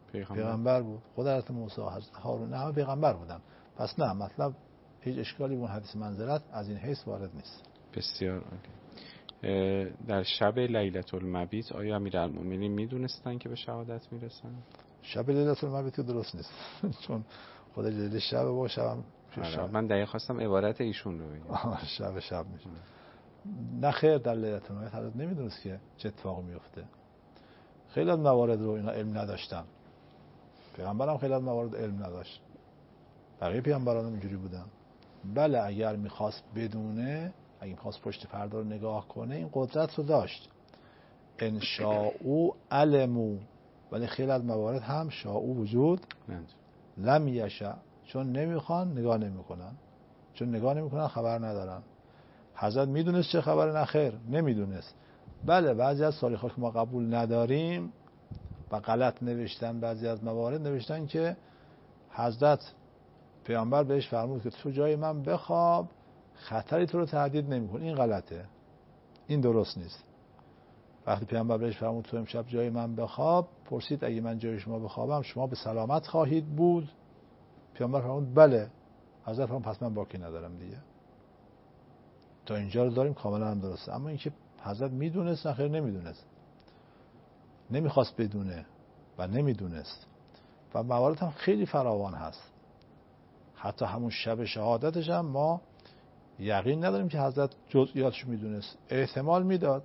پیغمبر بود. خود حضرت موسی، حضرت هارون، نه پیغمبر بودن. پس نه، مطلب هیچ اشکالی اون حدیث منزلت از این حیث وارد نیست. بسیار عالی. در شب لیلة المبیت آیا امیرالمومنین میدونستن که به شهادت میرسن؟ شب لیلة المبیت درست نیست چون خود لیله شب با شبم من دقیق خواستم عبارت ایشون رو بگم. شب میشه. نه خیر، در لیلة المبیت حضرت نمیدونست که چه اتفاقی میفته. خیلی از موارد رو اینا علم نداشتن. پیغمبرم خیلی از موارد علم نداشت. بقیه پیغمبران هم اینجوری بودن. بله اگر میخواست بدونه، اگه میخواست پشت پرده رو نگاه کنه، این قدرت رو داشت. ان شاءوا علموا، ولی خیلی از موارد هم شاءوا وجود لم یشاء، چون نمیخوان نگاه نمیکنن، چون نگاه نمیکنن خبر ندارن. حضرت میدونست چه خبره؟ نه خیر، نمیدونست. بله بعضی از تاریخ‌ها که ما قبول نداریم و غلط نوشتن، بعضی از موارد نوشتن که حضرت پیامبر بهش فرمود که تو جای من بخواب، خطری تو رو تهدید نمی‌کنه. این غلطه، این درست نیست. وقتی پیامبر بهش فرمود تو امشب جای من بخواب، پرسید اگه من جای شما بخوابم شما به سلامت خواهید بود؟ پیامبر فرمود بله. حضرت فرمود پس من باکی ندارم دیگه. تا اینجا رو داریم کاملا هم درسته. اما اینکه حضرت میدونست، نه خیر نمیدونست، نمیخواست بدونه و نمیدونست. و موارد هم خیلی فراوان هست. حتی همون شب شهادتش هم ما یقین نداریم که حضرت جزئیاتش میدونست. احتمال میداد،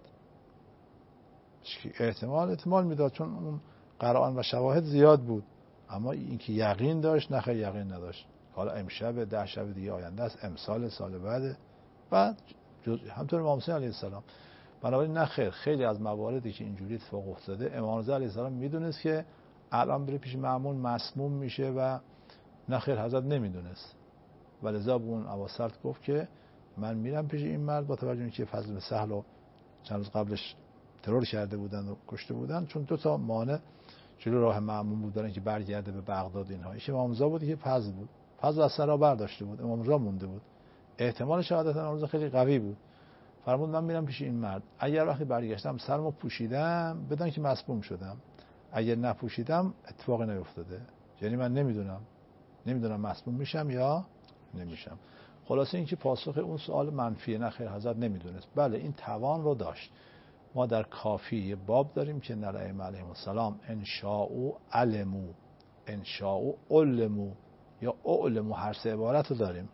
احتمال میداد، چون اون قرائن و شواهد زیاد بود. اما اینکه یقین داشت، نه خیر یقین نداشت. حالا امشب 10 شب دیگه آینده است، امسال، سال بعد، و همطور امام حسین علیه السلام. بنابراین نه خیر، خیلی از مواردی که اینجوری اتفاق افتاده امام رضا علیه السلام میدونست که الان بره پیش مأمون مسموم میشه و نه خیر حضرت نمیدونست. ولذا به اون اواسط گفت که من میرم پیش این مرد، با توجه اینکه فضل سهل و چند روز قبلش ترور کرده بودن و کشته بودن، چون 2 مانع جلو راه مأمون بود دارن که برگرده به بغداد. اینها ایش امام رضا بود که فضل بود، فضل از سرا برداشته بود، امام رضا مونده بود. احتمال شهادت امام رضا خیلی قوی بود. فرمود من میرم پیش این مرد، اگر وقتی برگشتم سرمو پوشیدم بدون که مسموم شدم، اگر نپوشیدم اتفاقی نیفتاده. یعنی من نمیدونم مسموم میشم یا نمیشم. خلاصه این که پاسخ اون سوال منفیه. نه خیر حضرت نمیدونست. بله این توان رو داشت. ما در کافی یه باب داریم که ائمه علیهم السلام ان شاءوا علموا، ان شاءوا علموا یا اعلموا، هر سه عبارت رو داریم.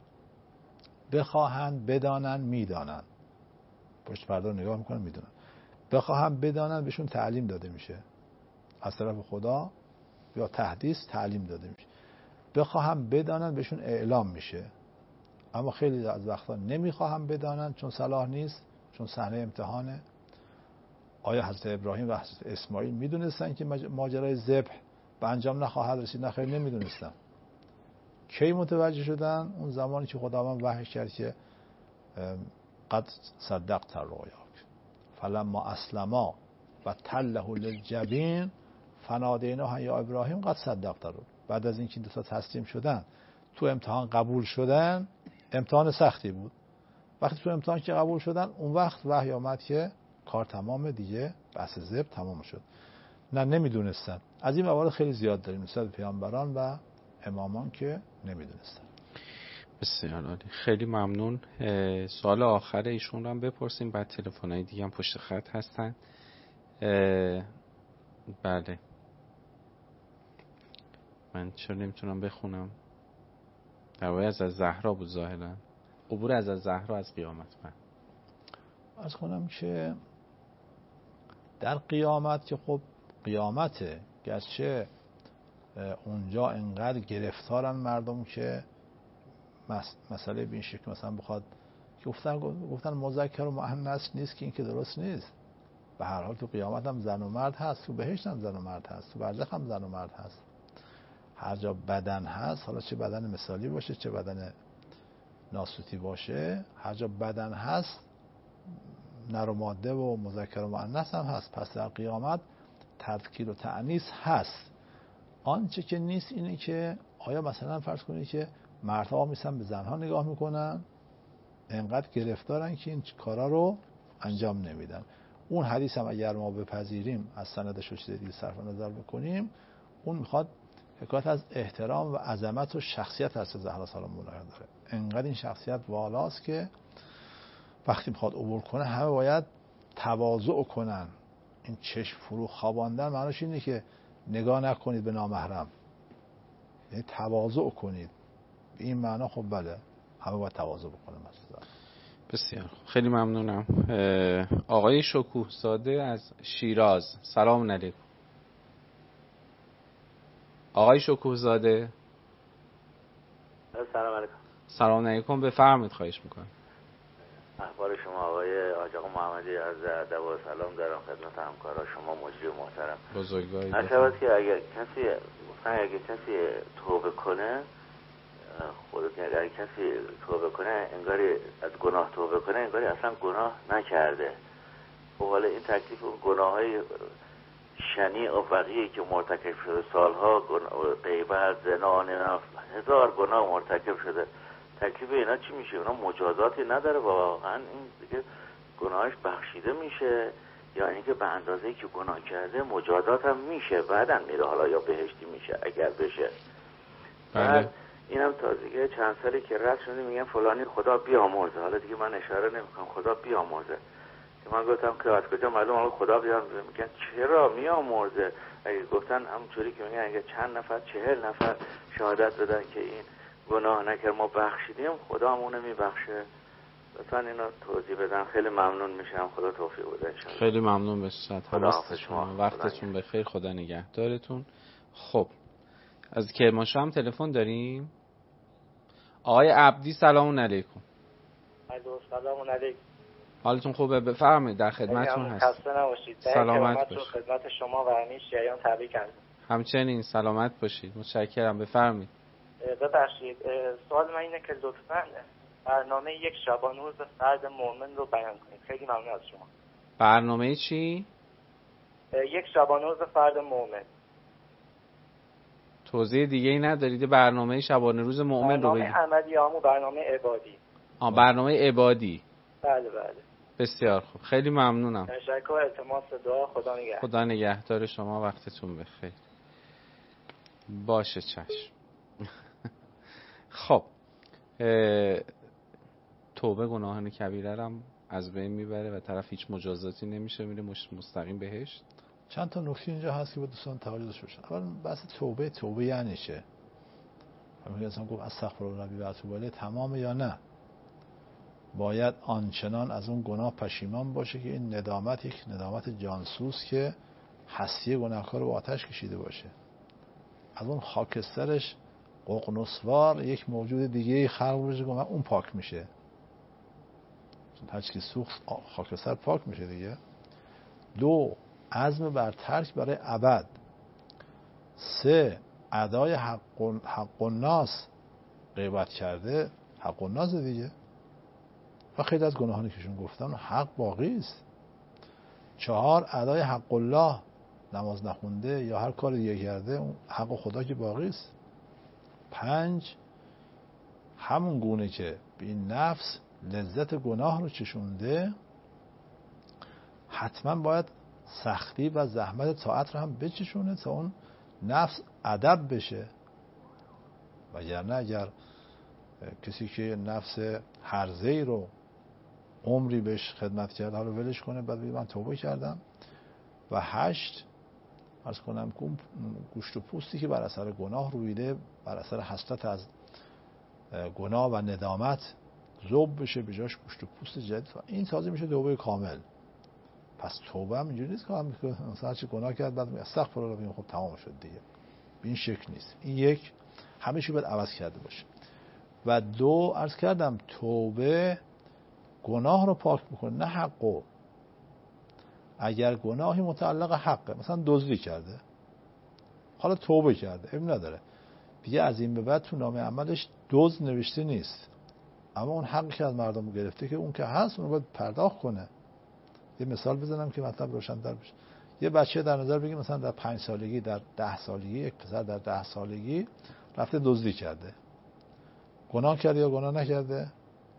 بخواهند بدانن میدانن، پشت پرده رو نگاه میکنن میدونن. بخواهند بدانن بهشون تعلیم داده میشه از طرف خدا، یا تحدیث تعلیم داده میشه. بخواهم بدانن بهشون اعلام میشه. اما خیلی از وقتا نمیخواهم بدانن چون صلاح نیست، چون صحنه امتحانه. آیا حضرت ابراهیم و حضرت اسماعیل میدونستن که ماجرای ذبح به انجام نخواهد رسید؟ نه خیر نمیدونستن. کی متوجه شدن؟ اون زمانی که خداوند وحی کرد که قد صدقت الرؤیا فلما اسلما و تله للجبین فنادیناه یا ابراهیم قد صدقت الرؤیا. بعد از اینکه 2 تسلیم شدن، تو امتحان قبول شدن، امتحان سختی بود. وقتی تو امتحان که قبول شدن، اون وقت وحی آمد که کار تمام دیگه، بحث ذبح تمام شد. نه نمیدونستن. از این موارد خیلی زیاد داریم نسبت به پیامبران و امامان که نمیدونستن. بسیار عالی، خیلی ممنون. سوال آخر ایشون رو هم بپرسیم، بعد تلفن‌های دیگه هم پشت خط هستن. بله من چرا نمیتونم بخونم؟ درباره از زهرا بود ظاهرا، عبور از زهرا از قیامت. من عرض کنم که در قیامت که خب قیامته، گرچه اونجا انقدر گرفتارن مردم که مسئله به این شکل مثلا بخواد که گفتن مذکر و مؤنث نیست، که این که درست نیست. به هر حال تو قیامت هم زن و مرد هست، تو بهشت هم زن و مرد هست، تو برزخ هم زن و مرد هست. هر جا بدن هست، حالا چه بدن مثالی باشه چه بدن ناسوتی باشه، هر جا بدن هست نر و ماده و مذکر و مؤنث هم هست. پس در قیامت تذکیر و تأنیث هست. آنچه که نیست اینه که آیا مثلا فرض کنید که مردها میسن به زنها نگاه میکنن، انقدر گرفتارن که این کارا رو انجام نمیدن. اون حدیث هم اگر ما بپذیریم، از سندش و چیز دیگه صرف نظر بکنیم، اون میخواد حکایت از احترام و عظمت و شخصیت حضرت زهرا سلام الله علیها داره. انقدر این شخصیت والاست که وقتی میخواد عبور کنه همه باید تواضع کنن. این چشم فرو خواباندن معناش اینه که نگاه نکنید به نامحرم، یعنی تواضع کنید. به این معنا خب بله همه باید تواضع بکنن. بسیار خیلی ممنونم. آقای شکوه زاده از شیراز، سلام علیکم. آقای شکوه زاده سلام علیکم. سلام علیکم، بفرمایید. خواهش میکنم. احوال شما آقای حاج آقا محمدی؟ از ادب و سلام دارم خدمت همکارا شما مجری محترم. بزرگواری. عجبت که اگر کسی توبه کنه، خودت اگر کسی توبه کنه انگاری از گناه توبه کنه انگاری اصلا گناه نکرده. خب حالا این تکلیف گناههای شنیع و وقیعی که مرتکب شده، سالها غیبت، زنا، هزار گناه مرتکب شده، تکلیف اینا چی میشه؟ اونا مجازاتی نداره واقعا؟ این دیگه گناهش بخشیده میشه یا اینکه به اندازه‌ای که گناه کرده مجازات هم میشه بعدن میره حالا یا بهشتی میشه اگر بشه؟ بله. اینم تازگی چند سالی که رد شده میگن فلانی خدا بیامرزه. حالا دیگه من اشاره نمیکنم خدا بیامرزه، که من گفتم که از کجا معلوم حالا خدا بیامرزه؟ میگن چرا میامرزه؟ اگه گفتن همونطوری که میگن اگه چند نفر 40 نفر شهادت بدن که این گناه نکرد ما بخشیدیم، خدا هم اونو میبخشه. لطفا اینو توضیح بدن، خیلی ممنون میشم. خدا توفیق بده انشاءالله. خیلی ممنون بشید. خدا حافظ شما. وقتتون بخیر، خدا نگهدارتون. خب از کرمانشاه هم تلفن داریم. آقای عبدی سلام علیکم. سلام علیکم. حالتون خوبه؟ بفرمایید، در خدمتتون هستم. خسته نباشید. سلامت باشید. خدمت شما و همین شیعیان تبریک میگم. همچنین سلامت باشید. متشکرم. بفرمایید. ببخشید سوال من اینه که لطفاً برنامه یک شبانه روز فرد مؤمن رو بیان کنید. خیلی ممنون از شما. برنامه چی؟ یک شبانه روز فرد مؤمن. توضیح دیگه ای ندارید؟ برنامه شبانه روز مؤمن رو بگید. برنامه عملیامو برنامه عبادی. برنامه عبادی. بله بله. بسیار خوب، خیلی ممنونم. تشکر. التماس دعا. خدا نگهدار. خدا نگهدار شما. وقتتون بخیر. باشه چشم. خب توبه گناهان کبیره هم از بین میبره و طرف هیچ مجازاتی نمیشه، میره مستقیم بهشت. چند تا نکته اینجا هست که با دوستان توجه داشته باشن. اول بحث توبه یعنی چه؟ همین اصلا گفت استغفرالله ربی و اتوب الیه تمامه یا نه؟ باید آنچنان از اون گناه پشیمان باشه که این ندامت یک ندامت جانسوز که هستی گناهکار رو به آتش کشیده باشه. از اون خاکسترش ققنسوار یک موجود دیگه خلق بشه که اون پاک میشه. هرچی که سوخت خاکستر پاک میشه دیگه. 2 عزم بر ترک برای ابد. 3 ادای حق الناس، غیبت کرده حق الناس دیگه و خیلی از گناهانی که شون گفتن حق باقی است. 4 ادای حق الله، نماز نخونده یا هر کار دیگه کرده اون حق خدا که باقی است. 5 همون گونه که به این نفس لذت گناه رو چشونده حتما باید سختی و زحمت طاعت رو هم بچشونه تا اون نفس ادب بشه. وگرنه اگر کسی که نفس هرزه‌ای رو عمری بهش خدمت کرد حالا ولش کنه بعد بگه من توبه کردم. و 8 عرض کنم که گوشت و پوستی که بر اثر گناه رویده بر اثر حسرت از گناه و ندامت ذوب بشه به جاش گوشت و پوست جدید، این تازه میشه توبه کامل. پس توبه هم اینجوری نیست که مثلا هرچی گناه کرد بعد استغفرالله بگیم خب تمام شد دیگه. به این شکل نیست. این یک همه چی باید عوض کرده باشه. و 2 عرض کردم توبه گناه رو پاک میکنه نه حقو. اگر گناهی متعلق حقه، مثلا دزدی کرده حالا توبه کرده اب نداره دیگه، از این به بعد تو نامه عملش دزد نوشته نیست، اما اون حقی که از مردم گرفته که اون که هست اون رو باید پرداخت کنه. یه مثال بزنم که مطلب روشن‌تر بشه. یه بچه در نظر بگیم مثلا در 5 سالگی، در 10 سالگی، یک پسر در 10 سالگی رفته دزدی کرده، گناه کرده یا گناه نکرده؟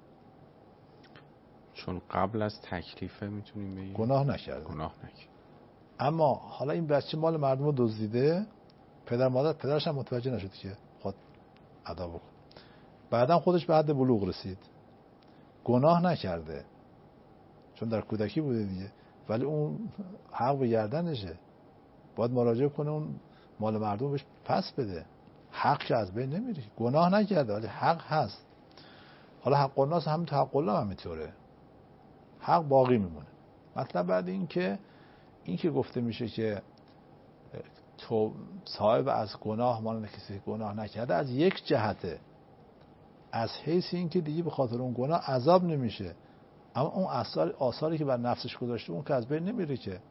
چون قبل از تکلیفه میتونیم بگیم گناه نکرده. گناه نکرده. اما حالا این بچه مال مردم رو دزدیده، پدرش هم متوجه نشد که خود ادا بکن. بعدم خودش به حد بلوغ رسید، گناه نکرده چون در کودکی بوده دیگه، ولی اون حق به گردنشه، باید مراجعه کنه اون مال مردم بهش پس بده. حق که از بین نمیره، گناه نکرده ولی حق هست. حالا حق الناس هم تو حق الله هم میطوره، حق باقی میمونه. مطلب بعد این که گفته میشه که تو صاحب از گناه مانند کسی که گناه نکرده، از یک جهته، از حیث این که دیگه به خاطر اون گناه عذاب نمیشه، اما اون آثاری که بر نفسش گذاشته اون که از بین نمیره، که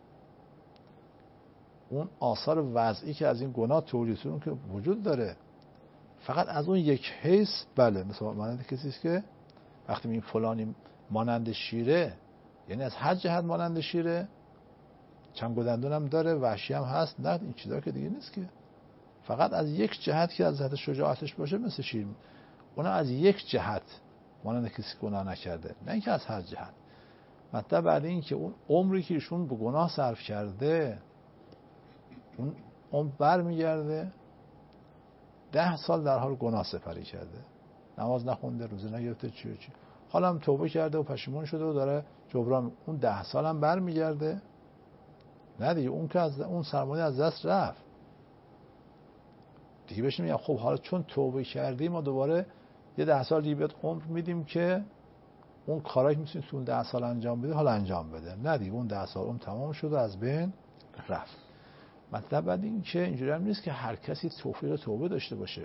اون آثار وضعی که از این گناه تولید شده اون که وجود داره. فقط از اون یک حیث بله، مثلا مانند کسی است که وقتی میگیم فلانی مانند شیره، یعنی از هر جهت مانند شیره، چنگ و دندون هم داره، وحشی هم هست، نه این چیزا که دیگه نیست، که فقط از یک جهت که از جهت شجاعتش باشه مثل شیر، اونم از یک جهت مانند کسی که گناه نکرده، نه اینکه از هر جهت. مطلب بعد این که اون عمری که ایشون به گناه صرف کرده، اون عمر برمیگرده 10 سال در حال گناه سپری کرده، نماز نخونده، روزه نگرفته، چی حالا هم توبه کرده و پشیمون شده و داره جبران، اون 10 سال هم برمیگرده، نه دیگه اون که از اون سرمایه از دست رفت دیگه. بهش میگم خب حالا چون توبه کردی ما دوباره یه 10 سال دیگه بهت عمر میدیم که اون کارایی که میتونی تو اون 10 سال انجام بدی حالا انجام بده. نه دیگه اون 10 سال اون تمام شد و از بین رفت. مطلب بعد این که اینجوری هم نیست که هر کسی توفیق توبه داشته باشه.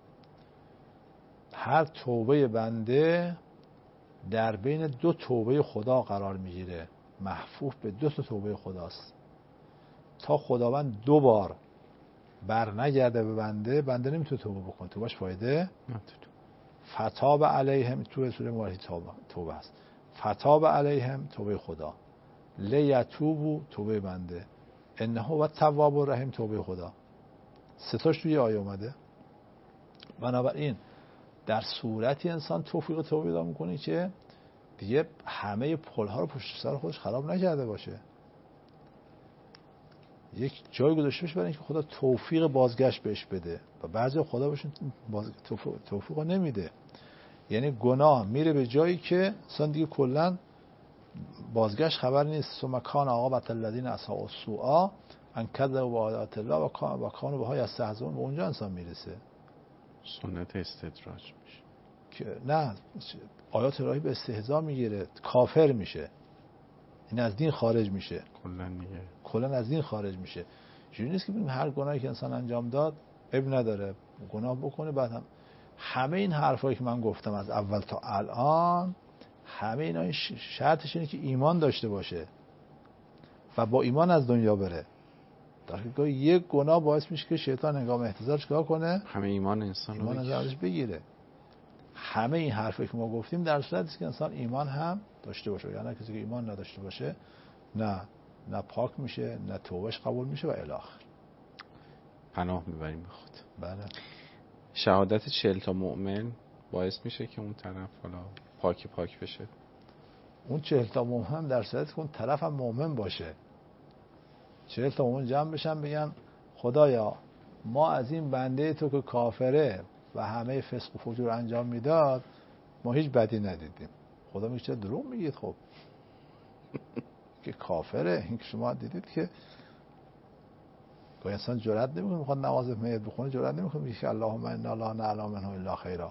هر توبه بنده در بین 2 توبه خدا قرار میگیره، محفوف به 2 توبه خداست. تا خداوند 2 بار بر نگرده به بنده نمیتونه توبه بکنه، توبهش فایده نداره. فتاب علیهم، تو سوره مبارکه توبه است. فتاب علیهم توبه خدا، لیتوبوا توبه بنده، انه هو التواب الرحیم توبه خدا. 3 تاش توی آیه اومده. بنابراین در صورتی انسان توفیق توبه پیدا میکنه که دیگه همه پل‌ها رو پشت سر خودش خراب نکرده باشه، یک جای گذاشته بشه برای اینکه خدا توفیق بازگشت بهش بده. و بعضی خدا بهشون توفیق نمیده، یعنی گناه میره به جایی که اصلا دیگه کلا بازگشت خبر نیست. ثم کان عاقبة الذین اساءوا السوء ان کذبوا بآیات الله و کانوا بها یستهزئون. به اونجا انسان میرسه. سنت استدراج میشه که نه، آیات الهی به استهزا میگیره، کافر میشه، این از دین خارج میشه، کلا از دین خارج میشه. جوری نیست که ببینیم هر گناهی که انسان انجام داد عیب نداره گناه بکنه. بعد هم همه این حرفایی که من گفتم از اول تا الان، همه اینا شرطش اینه که ایمان داشته باشه و با ایمان از دنیا بره. در حقیقت یک گناه باعث میشه که شیطان هنگام احتضار چیکار کنه؟ همه ایمان انسان رو ازش بگیره. همه این حرفایی که ما گفتیم در صورتی که انسان ایمان هم داشته باشه، یعنی کسی که ایمان نداشته باشه نه پاک میشه، نه توبهش قبول میشه و الی آخر. پناه میبریم به خود. بله. شهادت 40 تا مؤمن باعث میشه که اون طرف حالا پاک بشه. اون 40 تا مؤمن در صورتی که اون طرف هم مؤمن باشه، 40 تا مؤمن جمع بشن بگن خدایا ما از این بنده تو که کافره و همه فسق و فجور انجام میداد ما هیچ بدی ندیدیم. خدا میگه چرا دروغ میگید؟ خب که کافره، این که شما دیدید که گاهی انسان جرئت نمیکنه میخواد نماز میت بخونه، جرئت نمیکنه میگه که اللهم انا لا نعلم منه الا خیرا.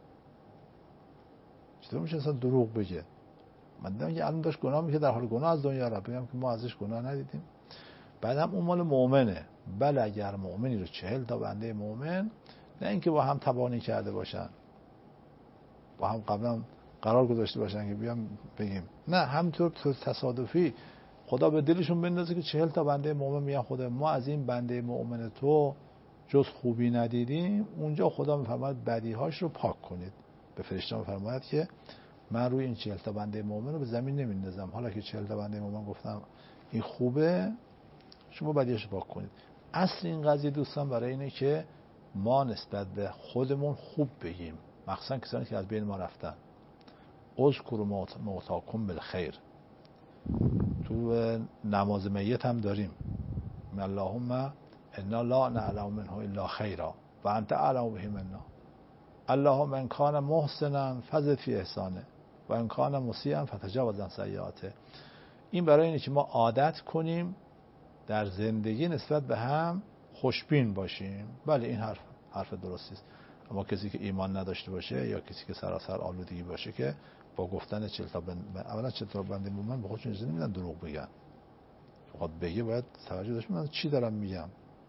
چطور میشه انسان دروغ بگه؟ من دیدم که الان داشت گناه میکنه، در حال گناه از دنیا رفت، بگم که ما ازش گناه ندیدیم. بعدم اون مال مؤمنه. بله اگر مؤمنی رو 40 تا بنده مؤمن، نه اینکه با هم تبانی کرده باشن، با هم قبلا قرار گذاشته باشن که بیام بگیم، نه همینطور تصادفی خدا به دلشون بندازه که 40 تا بنده مؤمن میگن خدا ما از این بنده مؤمن تو جز خوبی ندیدیم. اونجا خدا میفرماید بدیهاش رو پاک کنید. به فرشته‌ها میفرماید که من روی این 40 تا بنده مؤمن رو به زمین نمیندازم، حالا که 40 تا بنده مؤمن گفتم این خوبه، شما بدیهاش پاک کنید. اصل این قضیه دوستان برای اینه که ما نسبت به خودمون خوب بگیم، مخصوصا کسانی که از بین ما رفتن. اذکروا موتاکم بالخیر. تو نماز میت هم داریم اللهم انا لا نعلم منه الا خیرا و انت اعلم به منا اللهم ان کان محسنا فزد فی احسانه و ان کان مسیئا فتجاوز عن سیئاته. این برای اینه که ما عادت کنیم در زندگی نسبت به هم خوشبین باشیم. بله این حرف درستی است، اما کسی که ایمان نداشته باشه یا کسی که سراسر آلودگی باشه که با گفتن 40 تا اولا 40 تا بنده مومن به خودشون اجازه نمیدن دروغ بگن. فقط بگه باید توجه داشته من چی دارم میگم،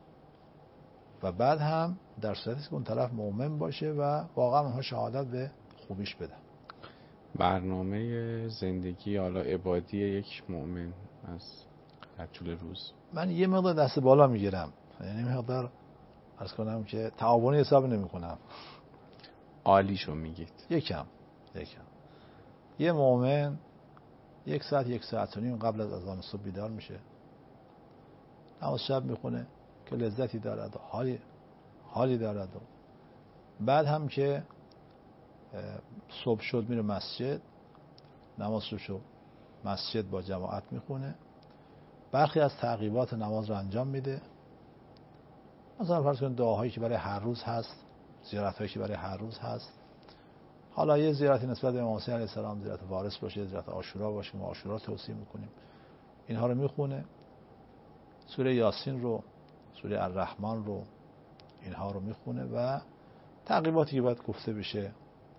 و بعد هم در صورتی که اون طرف مؤمن باشه و واقعا اونها شهادت به خوبیش بدن. برنامه زندگی حالا عبادی یک مؤمن از در طول روز، من یه مقدار دست بالا میگیرم، یعنی مقدار عرض کنم که تعاونی حساب نمی کنم. عالیشو میگید. یکم یه مؤمن 1 ساعت 1 ساعت و نیم قبل از اذان صبح بیدار میشه، نماز شب میخونه که لذتی دارد و حالی دارد، و بعد هم که صبح شد میره مسجد، نمازشو مسجد با جماعت میخونه، برخی از تعقیبات نماز رو انجام میده. مثلا فرض کنید دعاهایی که برای هر روز هست، زیارت‌هایی که برای هر روز هست، حالا یه زیارتی نسبت به امام حسین علیه السلام زیارت وارث باشه، زیارت عاشورا باشه، ما عاشورا توصیه میکنیم، اینها رو میخونه. سوره یاسین رو، سوره الرحمن رو، اینها رو میخونه و تعقیباتی که باید گفته بشه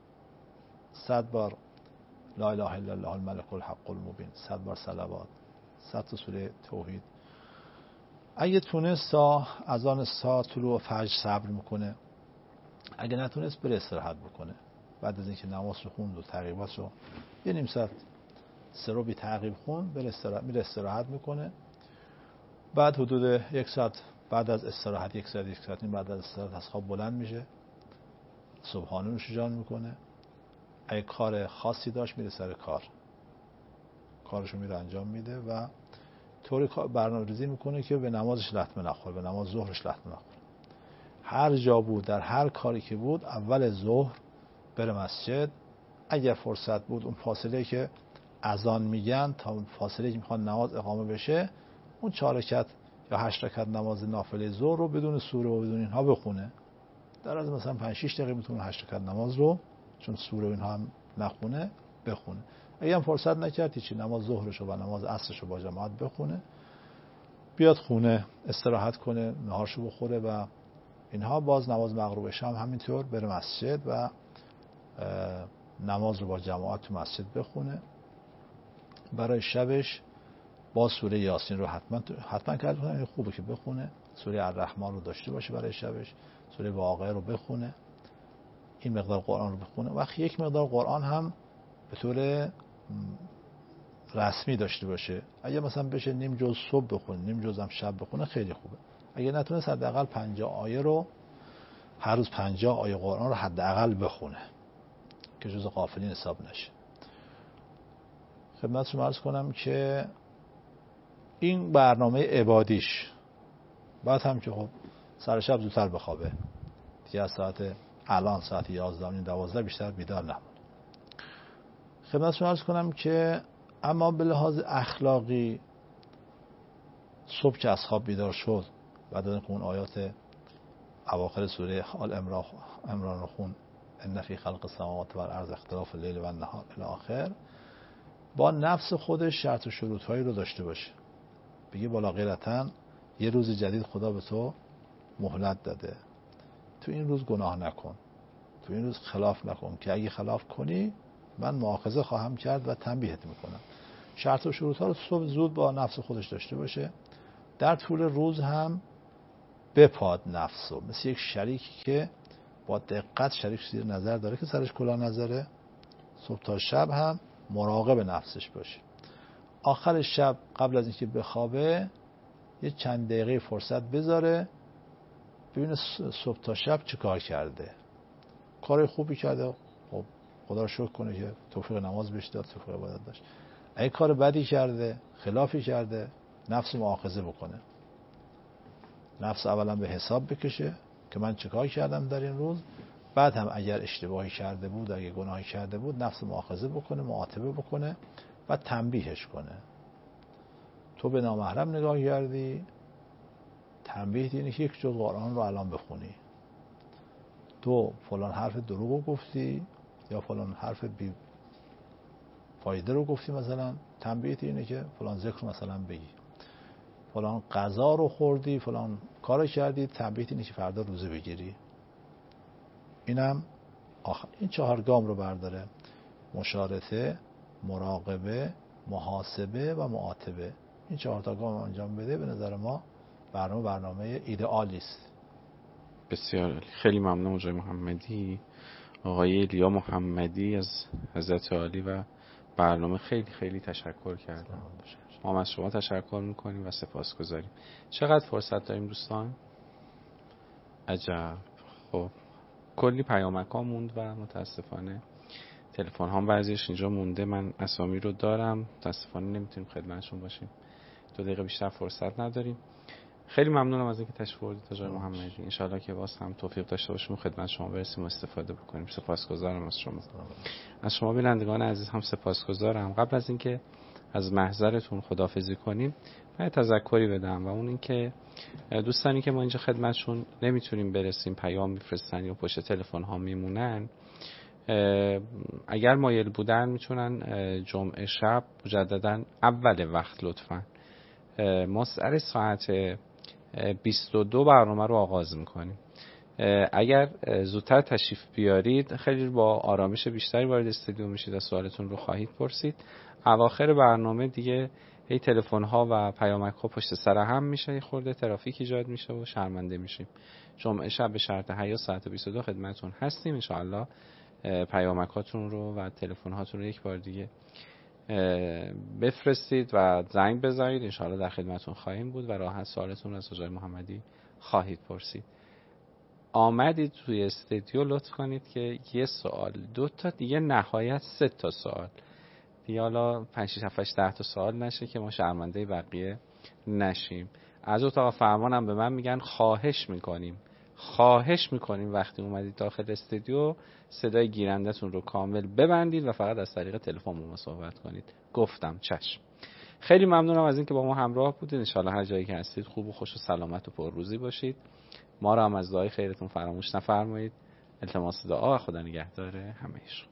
100 بار لا اله الا الله الملك الحق المبین، 100 بار صلوات، 100 تا سوره توحید. اگه تونست تا اذان طلوع فجر صبر میکنه، اگه نتونست بره استراحت بکنه. بعد از اینکه نماز رو خوند و تعقیبات رو یه نیم ساعت سرو تعقیب خوند، میره استراحت میکنه. بعد حدود 1 ساعت بعد از استراحت، 1 ساعت نیم بعد از استراحت از خواب بلند میشه، صبحانه نوشیجان میکنه. اگه کار خاصی داشت میره سر کارشو میره انجام میده و طوری برنامه‌ریزی میکنه که به نمازش لطمه نخوره، به نماز ظهرش لطمه نخوره. هر جا بود، در هر کاری که بود، اول ظهر بره مسجد. اگر فرصت بود اون فاصله که اذان میگن تا فاصله که میخوان نماز اقامه بشه، اون 4 رکعت یا 8 رکعت نماز نافله ظهر رو بدون سوره و بدون اینها بخونه. در از مثلا 5-6 دقیقه میتونه 8 رکعت نماز رو، چون سوره و اینها هم نخونه، بخونه. اگه هم فرصت نکرد هیچی، نماز ظهرش و نماز عصرش رو با جماعت بخونه، بیاد خونه استراحت کنه، نهارشو بخوره و اینها. باز نماز مغرب شام همینطور بره مسجد و نماز رو با جماعت تو مسجد بخونه. برای شبش با سوره یاسین رو حتما کرده خوبه که بخونه. سوره الرحمن رو داشته باشه برای شبش، سوره واقعه رو بخونه، این مقدار قرآن رو بخونه. وقتی یک مقدار قرآن هم به طور رسمی داشته باشه، اگه مثلا بشه نیم جزء صبح بخونه، نیم جزء هم شب بخونه، خیلی خوبه. اگه نتونه حداقل 50 آیه رو هر روز 50 آیه قرآن رو حداقل بخونه که جزء غافلین حساب نشه. خدمتتون عرض کنم که این برنامه عبادیش بعد هم که خب سر شب زودتر بخوابه دیگه، از الان ساعت 11-12 بیشتر بیدار نمونه. خدمتتون عرض کنم که اما به لحاظ اخلاقی صبح که از خواب بیدار شد، بعد از اون آیات اواخر سوره آل عمران رو خون، ان فی خلق السماوات والارض اختلاف اللیل والنهار الی آخر، با نفس خودش شرط و شروطهایی رو داشته باشه. بگی بالا غیرتن یه روز جدید خدا به تو مهلت داده، تو این روز گناه نکن، تو این روز خلاف نکن، که اگه خلاف کنی من مؤاخذه خواهم کرد و تنبیهت میکنم. شرط و شروط ها رو صبح زود با نفس خودش داشته باشه. در طول روز هم بپاد نفسو، مثل یک شریکی که با دقت شریک زیر نظر داره که سرش کلاه نذاره، صبح تا شب هم مراقب نفسش باشه. آخر شب قبل از اینکه بخوابه یه چند دقیقه فرصت بذاره ببینه صبح تا شب چه کار کرده. کار خوبی کرده، خب خدا رو شکر کنه که توفیق نماز بهش داد، توفیق عبادت داشت. اگه کار بدی کرده، خلافی کرده، نفس مؤاخذه بکنه. نفس اولا به حساب بکشه که من چه کار کردم در این روز، بعد هم اگر اشتباهی کرده بود، اگه گناهی کرده بود، نفس مؤاخذه بکنه، معاتبه بکنه و تنبیهش کنه. تو به نامحرم نگاه کردی، تنبیه اینه که یک جز قرآن رو الان بخونی، تو فلان حرف دروغ گفتی یا فلان حرف بی فایده رو گفتی، مثلا تنبیه اینه که فلان ذکر مثلا بگی، فلان غذا رو خوردی، فلان کارو کردی، تنبیه اینه که فردا روزه بگیری. اینم این 4 گام رو برداره: مشارطه، مراقبه، محاسبه و معاتبه. این 4 تا گام انجام بده، به نظر ما برنامه ایدئالی است. بسیار عالی. خیلی ممنون آقای محمدی، آقای ایلیا محمدی از حضرت عالی و برنامه خیلی خیلی تشکر کردم. ما از شما تشکر میکنیم و سپاسگزاریم. چقدر فرصت داریم دوستان؟ عجب. خب کلی پیامک ها موند و متاسفانه تلفن ها بعضیش اینجا مونده. من اسامی رو دارم، متاسفانه نمیتونیم خدمتشون باشیم، 2 دقیقه بیشتر فرصت نداریم. خیلی ممنونم از اینکه تشریف آوردید آقای محمدی. ان شاءالله که باز هم توفیق داشته باشیم و خدمت شما برسیم و استفاده بکنیم. سپاسگزارم از شما. از شما بینندگان عزیز هم سپاسگزارم. قبل از اینکه از محضرتون خداحافظی کنیم، من تذکری بدم و اون این که دوستانی که ما اینجا خدمتشون نمیتونیم برسیم، پیام میفرستن یا پشت تلفن ها میمونن، اگر مایل بودن میتونن جمعه شب مجددا اول وقت لطفا ما سر ساعت 22 برنامه رو آغاز میکنیم. اگر زودتر تشریف بیارید خیلی با آرامش بیشتری وارد استودیو میشید و سوالتون رو خواهید پرسید. اواخر برنامه دیگه هی تلفن ها و پیامک ها پشت سر هم میشه، یه خورده ترافیک ایجاد میشه و شرمنده میشیم. جمعه شب به شرط حیا ساعت 22 خدمتتون هستیم. ان شاء الله پیامک هاتون رو و تلفن هاتون رو یک بار دیگه بفرستید و زنگ بزنید. ان شاء الله در خدمتتون خواهیم بود و راحت سوالتون رو از آقای محمدی خواهید پرسید. آمدید توی استودیو، لطف کنید که 1 سوال، 2 تا دیگه، نهایت 3 تا سوال دیگه، حالا 5 6 7 8 10 تا سوال نشه که ما شرمنده بقیه نشیم. از اتاق فرمانم به من میگن خواهش میکنیم وقتی اومدید داخل استودیو صدای گیرندتون رو کامل ببندید و فقط از طریق تلفن با ما صحبت کنید. گفتم چشم. خیلی ممنونم از اینکه با ما همراه بودید. ان شاءالله هر جایی که هستید خوب و خوش و سلامت و پرروزی باشید. ما رو هم از دعای خیرتون فراموش نفرمایید. التماس دعا و خدا نگهدار همه‌شون.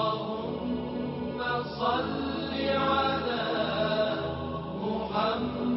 صل على محمد